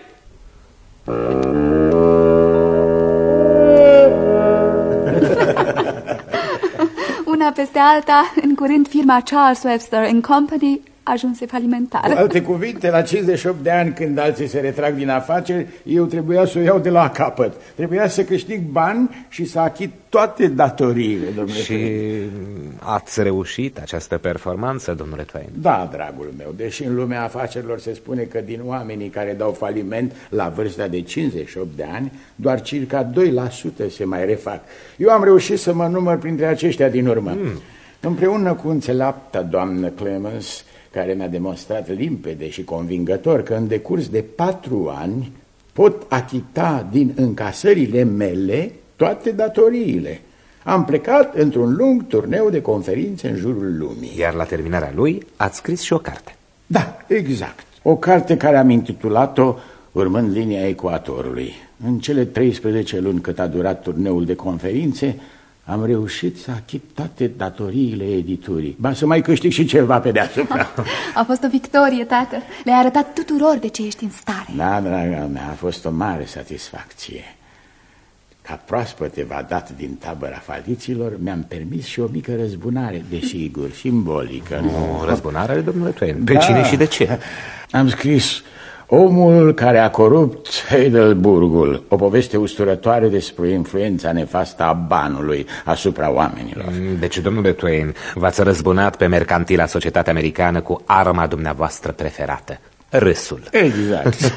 Una peste alta, în curând firma Charles Webster and Company ajunse falimentară. Cu alte cuvinte, la cincizeci și opt de ani, când alții se retrag din afaceri, eu trebuia să o iau de la capăt. Trebuia să câștig bani și să achit toate datoriile, domnule. Și ați reușit această performanță, domnule Twain? Da, dragul meu, deși în lumea afacerilor se spune că din oamenii care dau faliment la vârsta de cincizeci și opt de ani, doar circa doi la sută se mai refac. Eu am reușit să mă număr printre aceștia din urmă. Mm. Împreună cu înțeleapta doamnă Clemens, care mi-a demonstrat limpede și convingător că în decurs de patru ani pot achita din încasările mele toate datoriile. Am plecat într-un lung turneu de conferințe în jurul lumii. Iar la terminarea lui ați scris și o carte. Da, exact. O carte care am intitulat-o Urmând linia ecuatorului. În cele treisprezece luni cât a durat turneul de conferințe, am reușit să achit toate datoriile editurii. Ba, să mai câștig și ceva pe deasupra. A fost o victorie, tată. Le-ai arătat tuturor de ce ești în stare. Da, draga mea, a fost o mare satisfacție. Ca proaspăt evadat din tabăra faliților, mi-am permis și o mică răzbunare, desigur, simbolică. O răzbunare, domnule Twain? Pe da. Cine și de ce? Am scris Omul care a corupt Heidelbergul, o poveste usturătoare despre influența nefastă a banului asupra oamenilor. Deci, domnule Twain, v-ați răzbunat pe mercantila societate americană cu arma dumneavoastră preferată, râsul. Exact.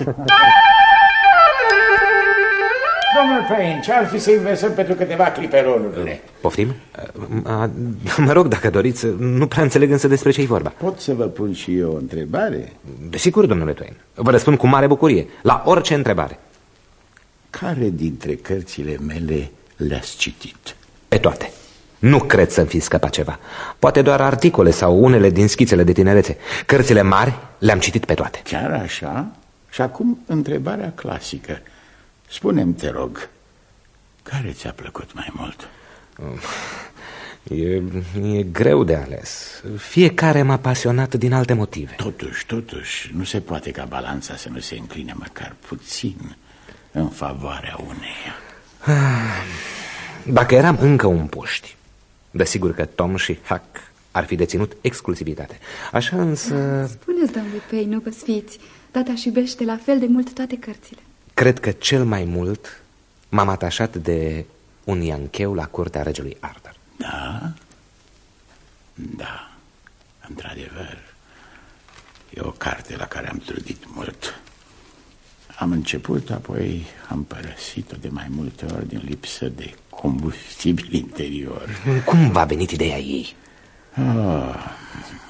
Domnule Twain, ce-ar fi să inversăm pentru câteva clipe rolurile? Poftim? Mă rog, dacă doriți, nu prea înțeleg însă despre ce-i vorba. Pot să vă pun și eu o întrebare? Desigur, domnule Twain. Vă răspund cu mare bucurie, la orice întrebare. Care dintre cărțile mele le-ați citit? Pe toate. Nu cred să-mi fi scăpat ceva. Poate doar articole sau unele din schițele de tinerețe. Cărțile mari le-am citit pe toate. Chiar așa? Și acum întrebarea clasică. Spune-mi, te rog, care ți-a plăcut mai mult? E, e greu de ales. Fiecare m-a pasionat din alte motive. Totuși, totuși, nu se poate ca balanța să nu se încline măcar puțin în favoarea uneia. Dacă eram încă un puști, desigur că Tom și Huck ar fi deținut exclusivitate. Așa însă... Spuneți, domnule Pei, nu vă sfiți. Tata își iubește la fel de mult toate cărțile. Cred că cel mai mult m-am atașat de un iancheu la curtea regelui Arthur. Da? Da, într-adevăr. E o carte la care am trudit mult. Am început, apoi am părăsit-o de mai multe ori din lipsă de combustibil interior. Cum v-a venit ideea ei? Oh,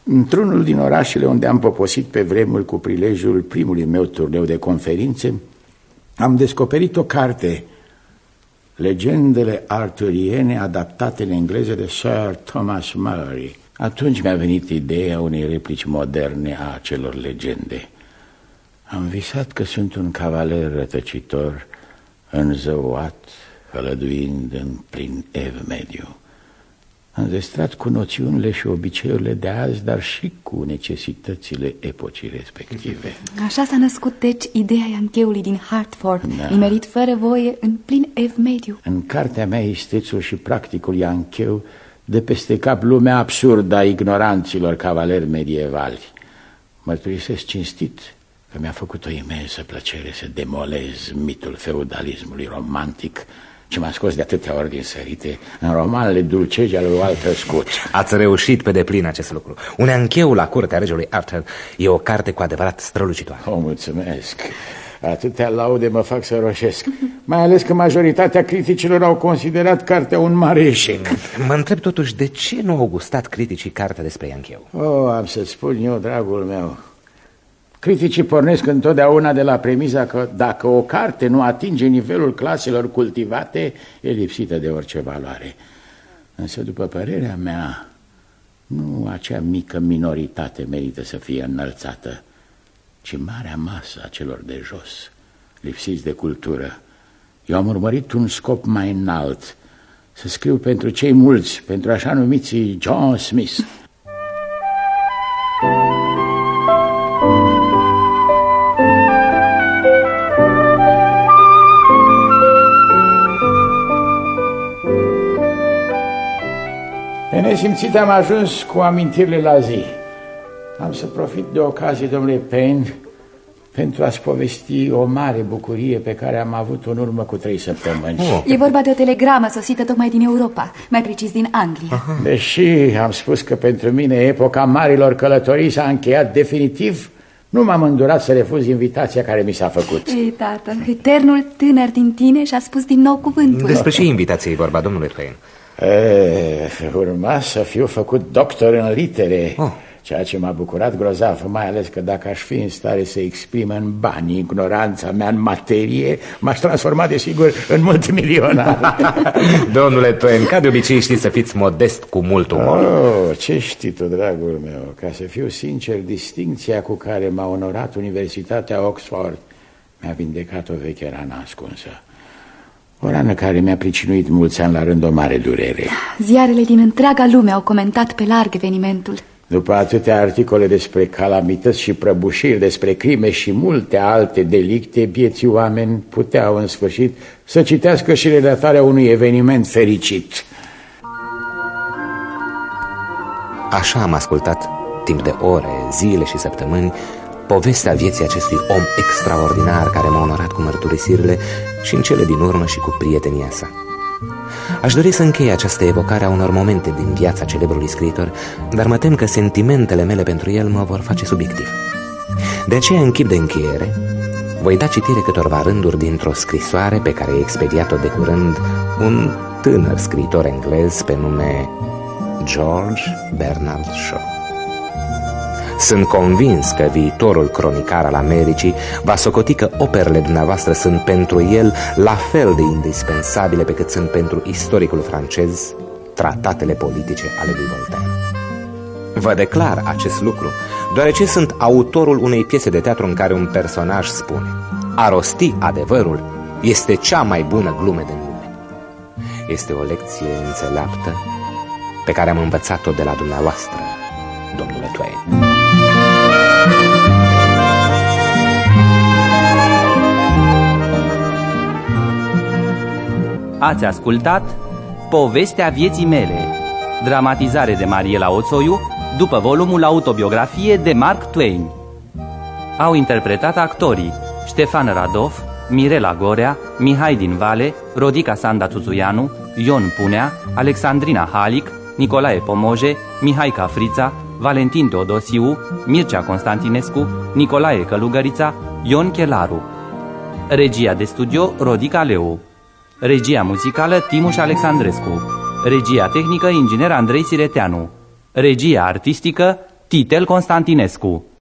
Într-unul din orașele unde am poposit pe vremuri cu prilejul primului meu turneu de conferințe, am descoperit o carte, Legendele arturiene adaptate în engleză de Sir Thomas Murray. Atunci mi-a venit ideea unei replici moderne a acelor legende. Am visat că sunt un cavaler rătăcitor, înzăuat, hălăduind în plin ev mediu. Înzestrat cu noțiunile și obiceiurile de azi, dar și cu necesitățile epocii respective. Așa s-a născut, deci, ideea Iancheului din Hartford, Da. nimerit fără voie în plin ev mediu. În cartea mea, Istețul și practicul Iancheu, de peste cap lumea absurdă a ignoranților cavaleri medievali. Mărturisesc cinstit că mi-a făcut o imensă plăcere să demolez mitul feudalismului romantic și m-a scos de atâtea ori din sărite în romanele dulcegi ale lui Walter Scott. Ați reușit pe deplin acest lucru. Un ancheu la curtea regelui Arthur e o carte cu adevărat strălucitoare. O, mulțumesc. Atâtea laude mă fac să roșesc. Mai ales că majoritatea criticilor au considerat cartea un mare eșec. Mă întreb totuși de ce nu au gustat criticii cartea despre Iancheu. Oh, am să-ți spun eu, dragul meu. Criticii pornesc întotdeauna de la premiza că dacă o carte nu atinge nivelul claselor cultivate, e lipsită de orice valoare. Însă, după părerea mea, nu acea mică minoritate merită să fie înălțată, ci marea masă a celor de jos, lipsiți de cultură. Eu am urmărit un scop mai înalt, să scriu pentru cei mulți, pentru așa numiții John Smith. Pe nesimțit am ajuns cu amintirile la zi. Am să profit de ocazie, domnule Payne, pentru a-ți povesti o mare bucurie pe care am avut-o în urmă cu trei săptămâni. Oh. E vorba de o telegramă sosită tocmai din Europa, mai precis din Anglia. Aha. Deși am spus că pentru mine epoca marilor călătorii s-a încheiat definitiv, nu m-am îndurat să refuz invitația care mi s-a făcut. Ei, tată, eternul tânăr din tine și-a spus din nou cuvântul. Despre ce invitație e vorba, domnule Payne? E, urma să fiu făcut doctor în litere, oh. Ceea ce m-a bucurat grozav, mai ales că dacă aș fi în stare să exprim în bani ignoranța mea în materie, m-aș transforma desigur în multimilionar. Domnule Payne, ca de obicei știți să fiți modest cu mult umor. Oh, ce știi tu, dragul meu? Ca să fiu sincer, distincția cu care m-a onorat Universitatea Oxford mi-a vindecat o veche rană ascunsă. O rană care mi-a pricinuit mulți ani la rând o mare durere. Ziarele din întreaga lume au comentat pe larg evenimentul. După atâtea articole despre calamități și prăbușiri, despre crime și multe alte delicte, bieții oameni puteau în sfârșit să citească și relatarea unui eveniment fericit. Așa am ascultat timp de ore, zile și săptămâni povestea vieții acestui om extraordinar care m-a onorat cu mărturisirile și în cele din urmă și cu prietenia sa. Aș dori să închei această evocare a unor momente din viața celebrului scriitor, dar mă tem că sentimentele mele pentru el mă vor face subiectiv. De aceea, în chip de încheiere, voi da citire câtorva rânduri dintr-o scrisoare pe care i-a expediat-o de curând un tânăr scriitor englez pe nume George Bernard Shaw. Sunt convins că viitorul cronicar al Americii va socoti că operele dumneavoastră sunt pentru el la fel de indispensabile pe cât sunt pentru istoricul francez tratatele politice ale lui Voltaire. Vă declar acest lucru, deoarece sunt autorul unei piese de teatru în care un personaj spune: a rosti adevărul este cea mai bună glumă din lume. Este o lecție înțeleaptă pe care am învățat-o de la dumneavoastră, domnule Twain. Ați ascultat Povestea vieții mele, dramatizare de Mariela Oțoiu, după volumul Autobiografie de Mark Twain. Au interpretat actorii Ștefan Radov, Mirela Gorea, Mihai din Vale, Rodica Sanda Tuțuianu, Ion Punea, Alexandrina Halic, Nicolae Pomoje, Mihai Cafrița, Valentin Teodosiu, Mircea Constantinescu, Nicolae Călugărița, Ion Chelaru. Regia de studio Rodica Leu. Regia muzicală Timuș Alexandrescu. Regia tehnică inginer Andrei Sireteanu. Regia artistică Titel Constantinescu.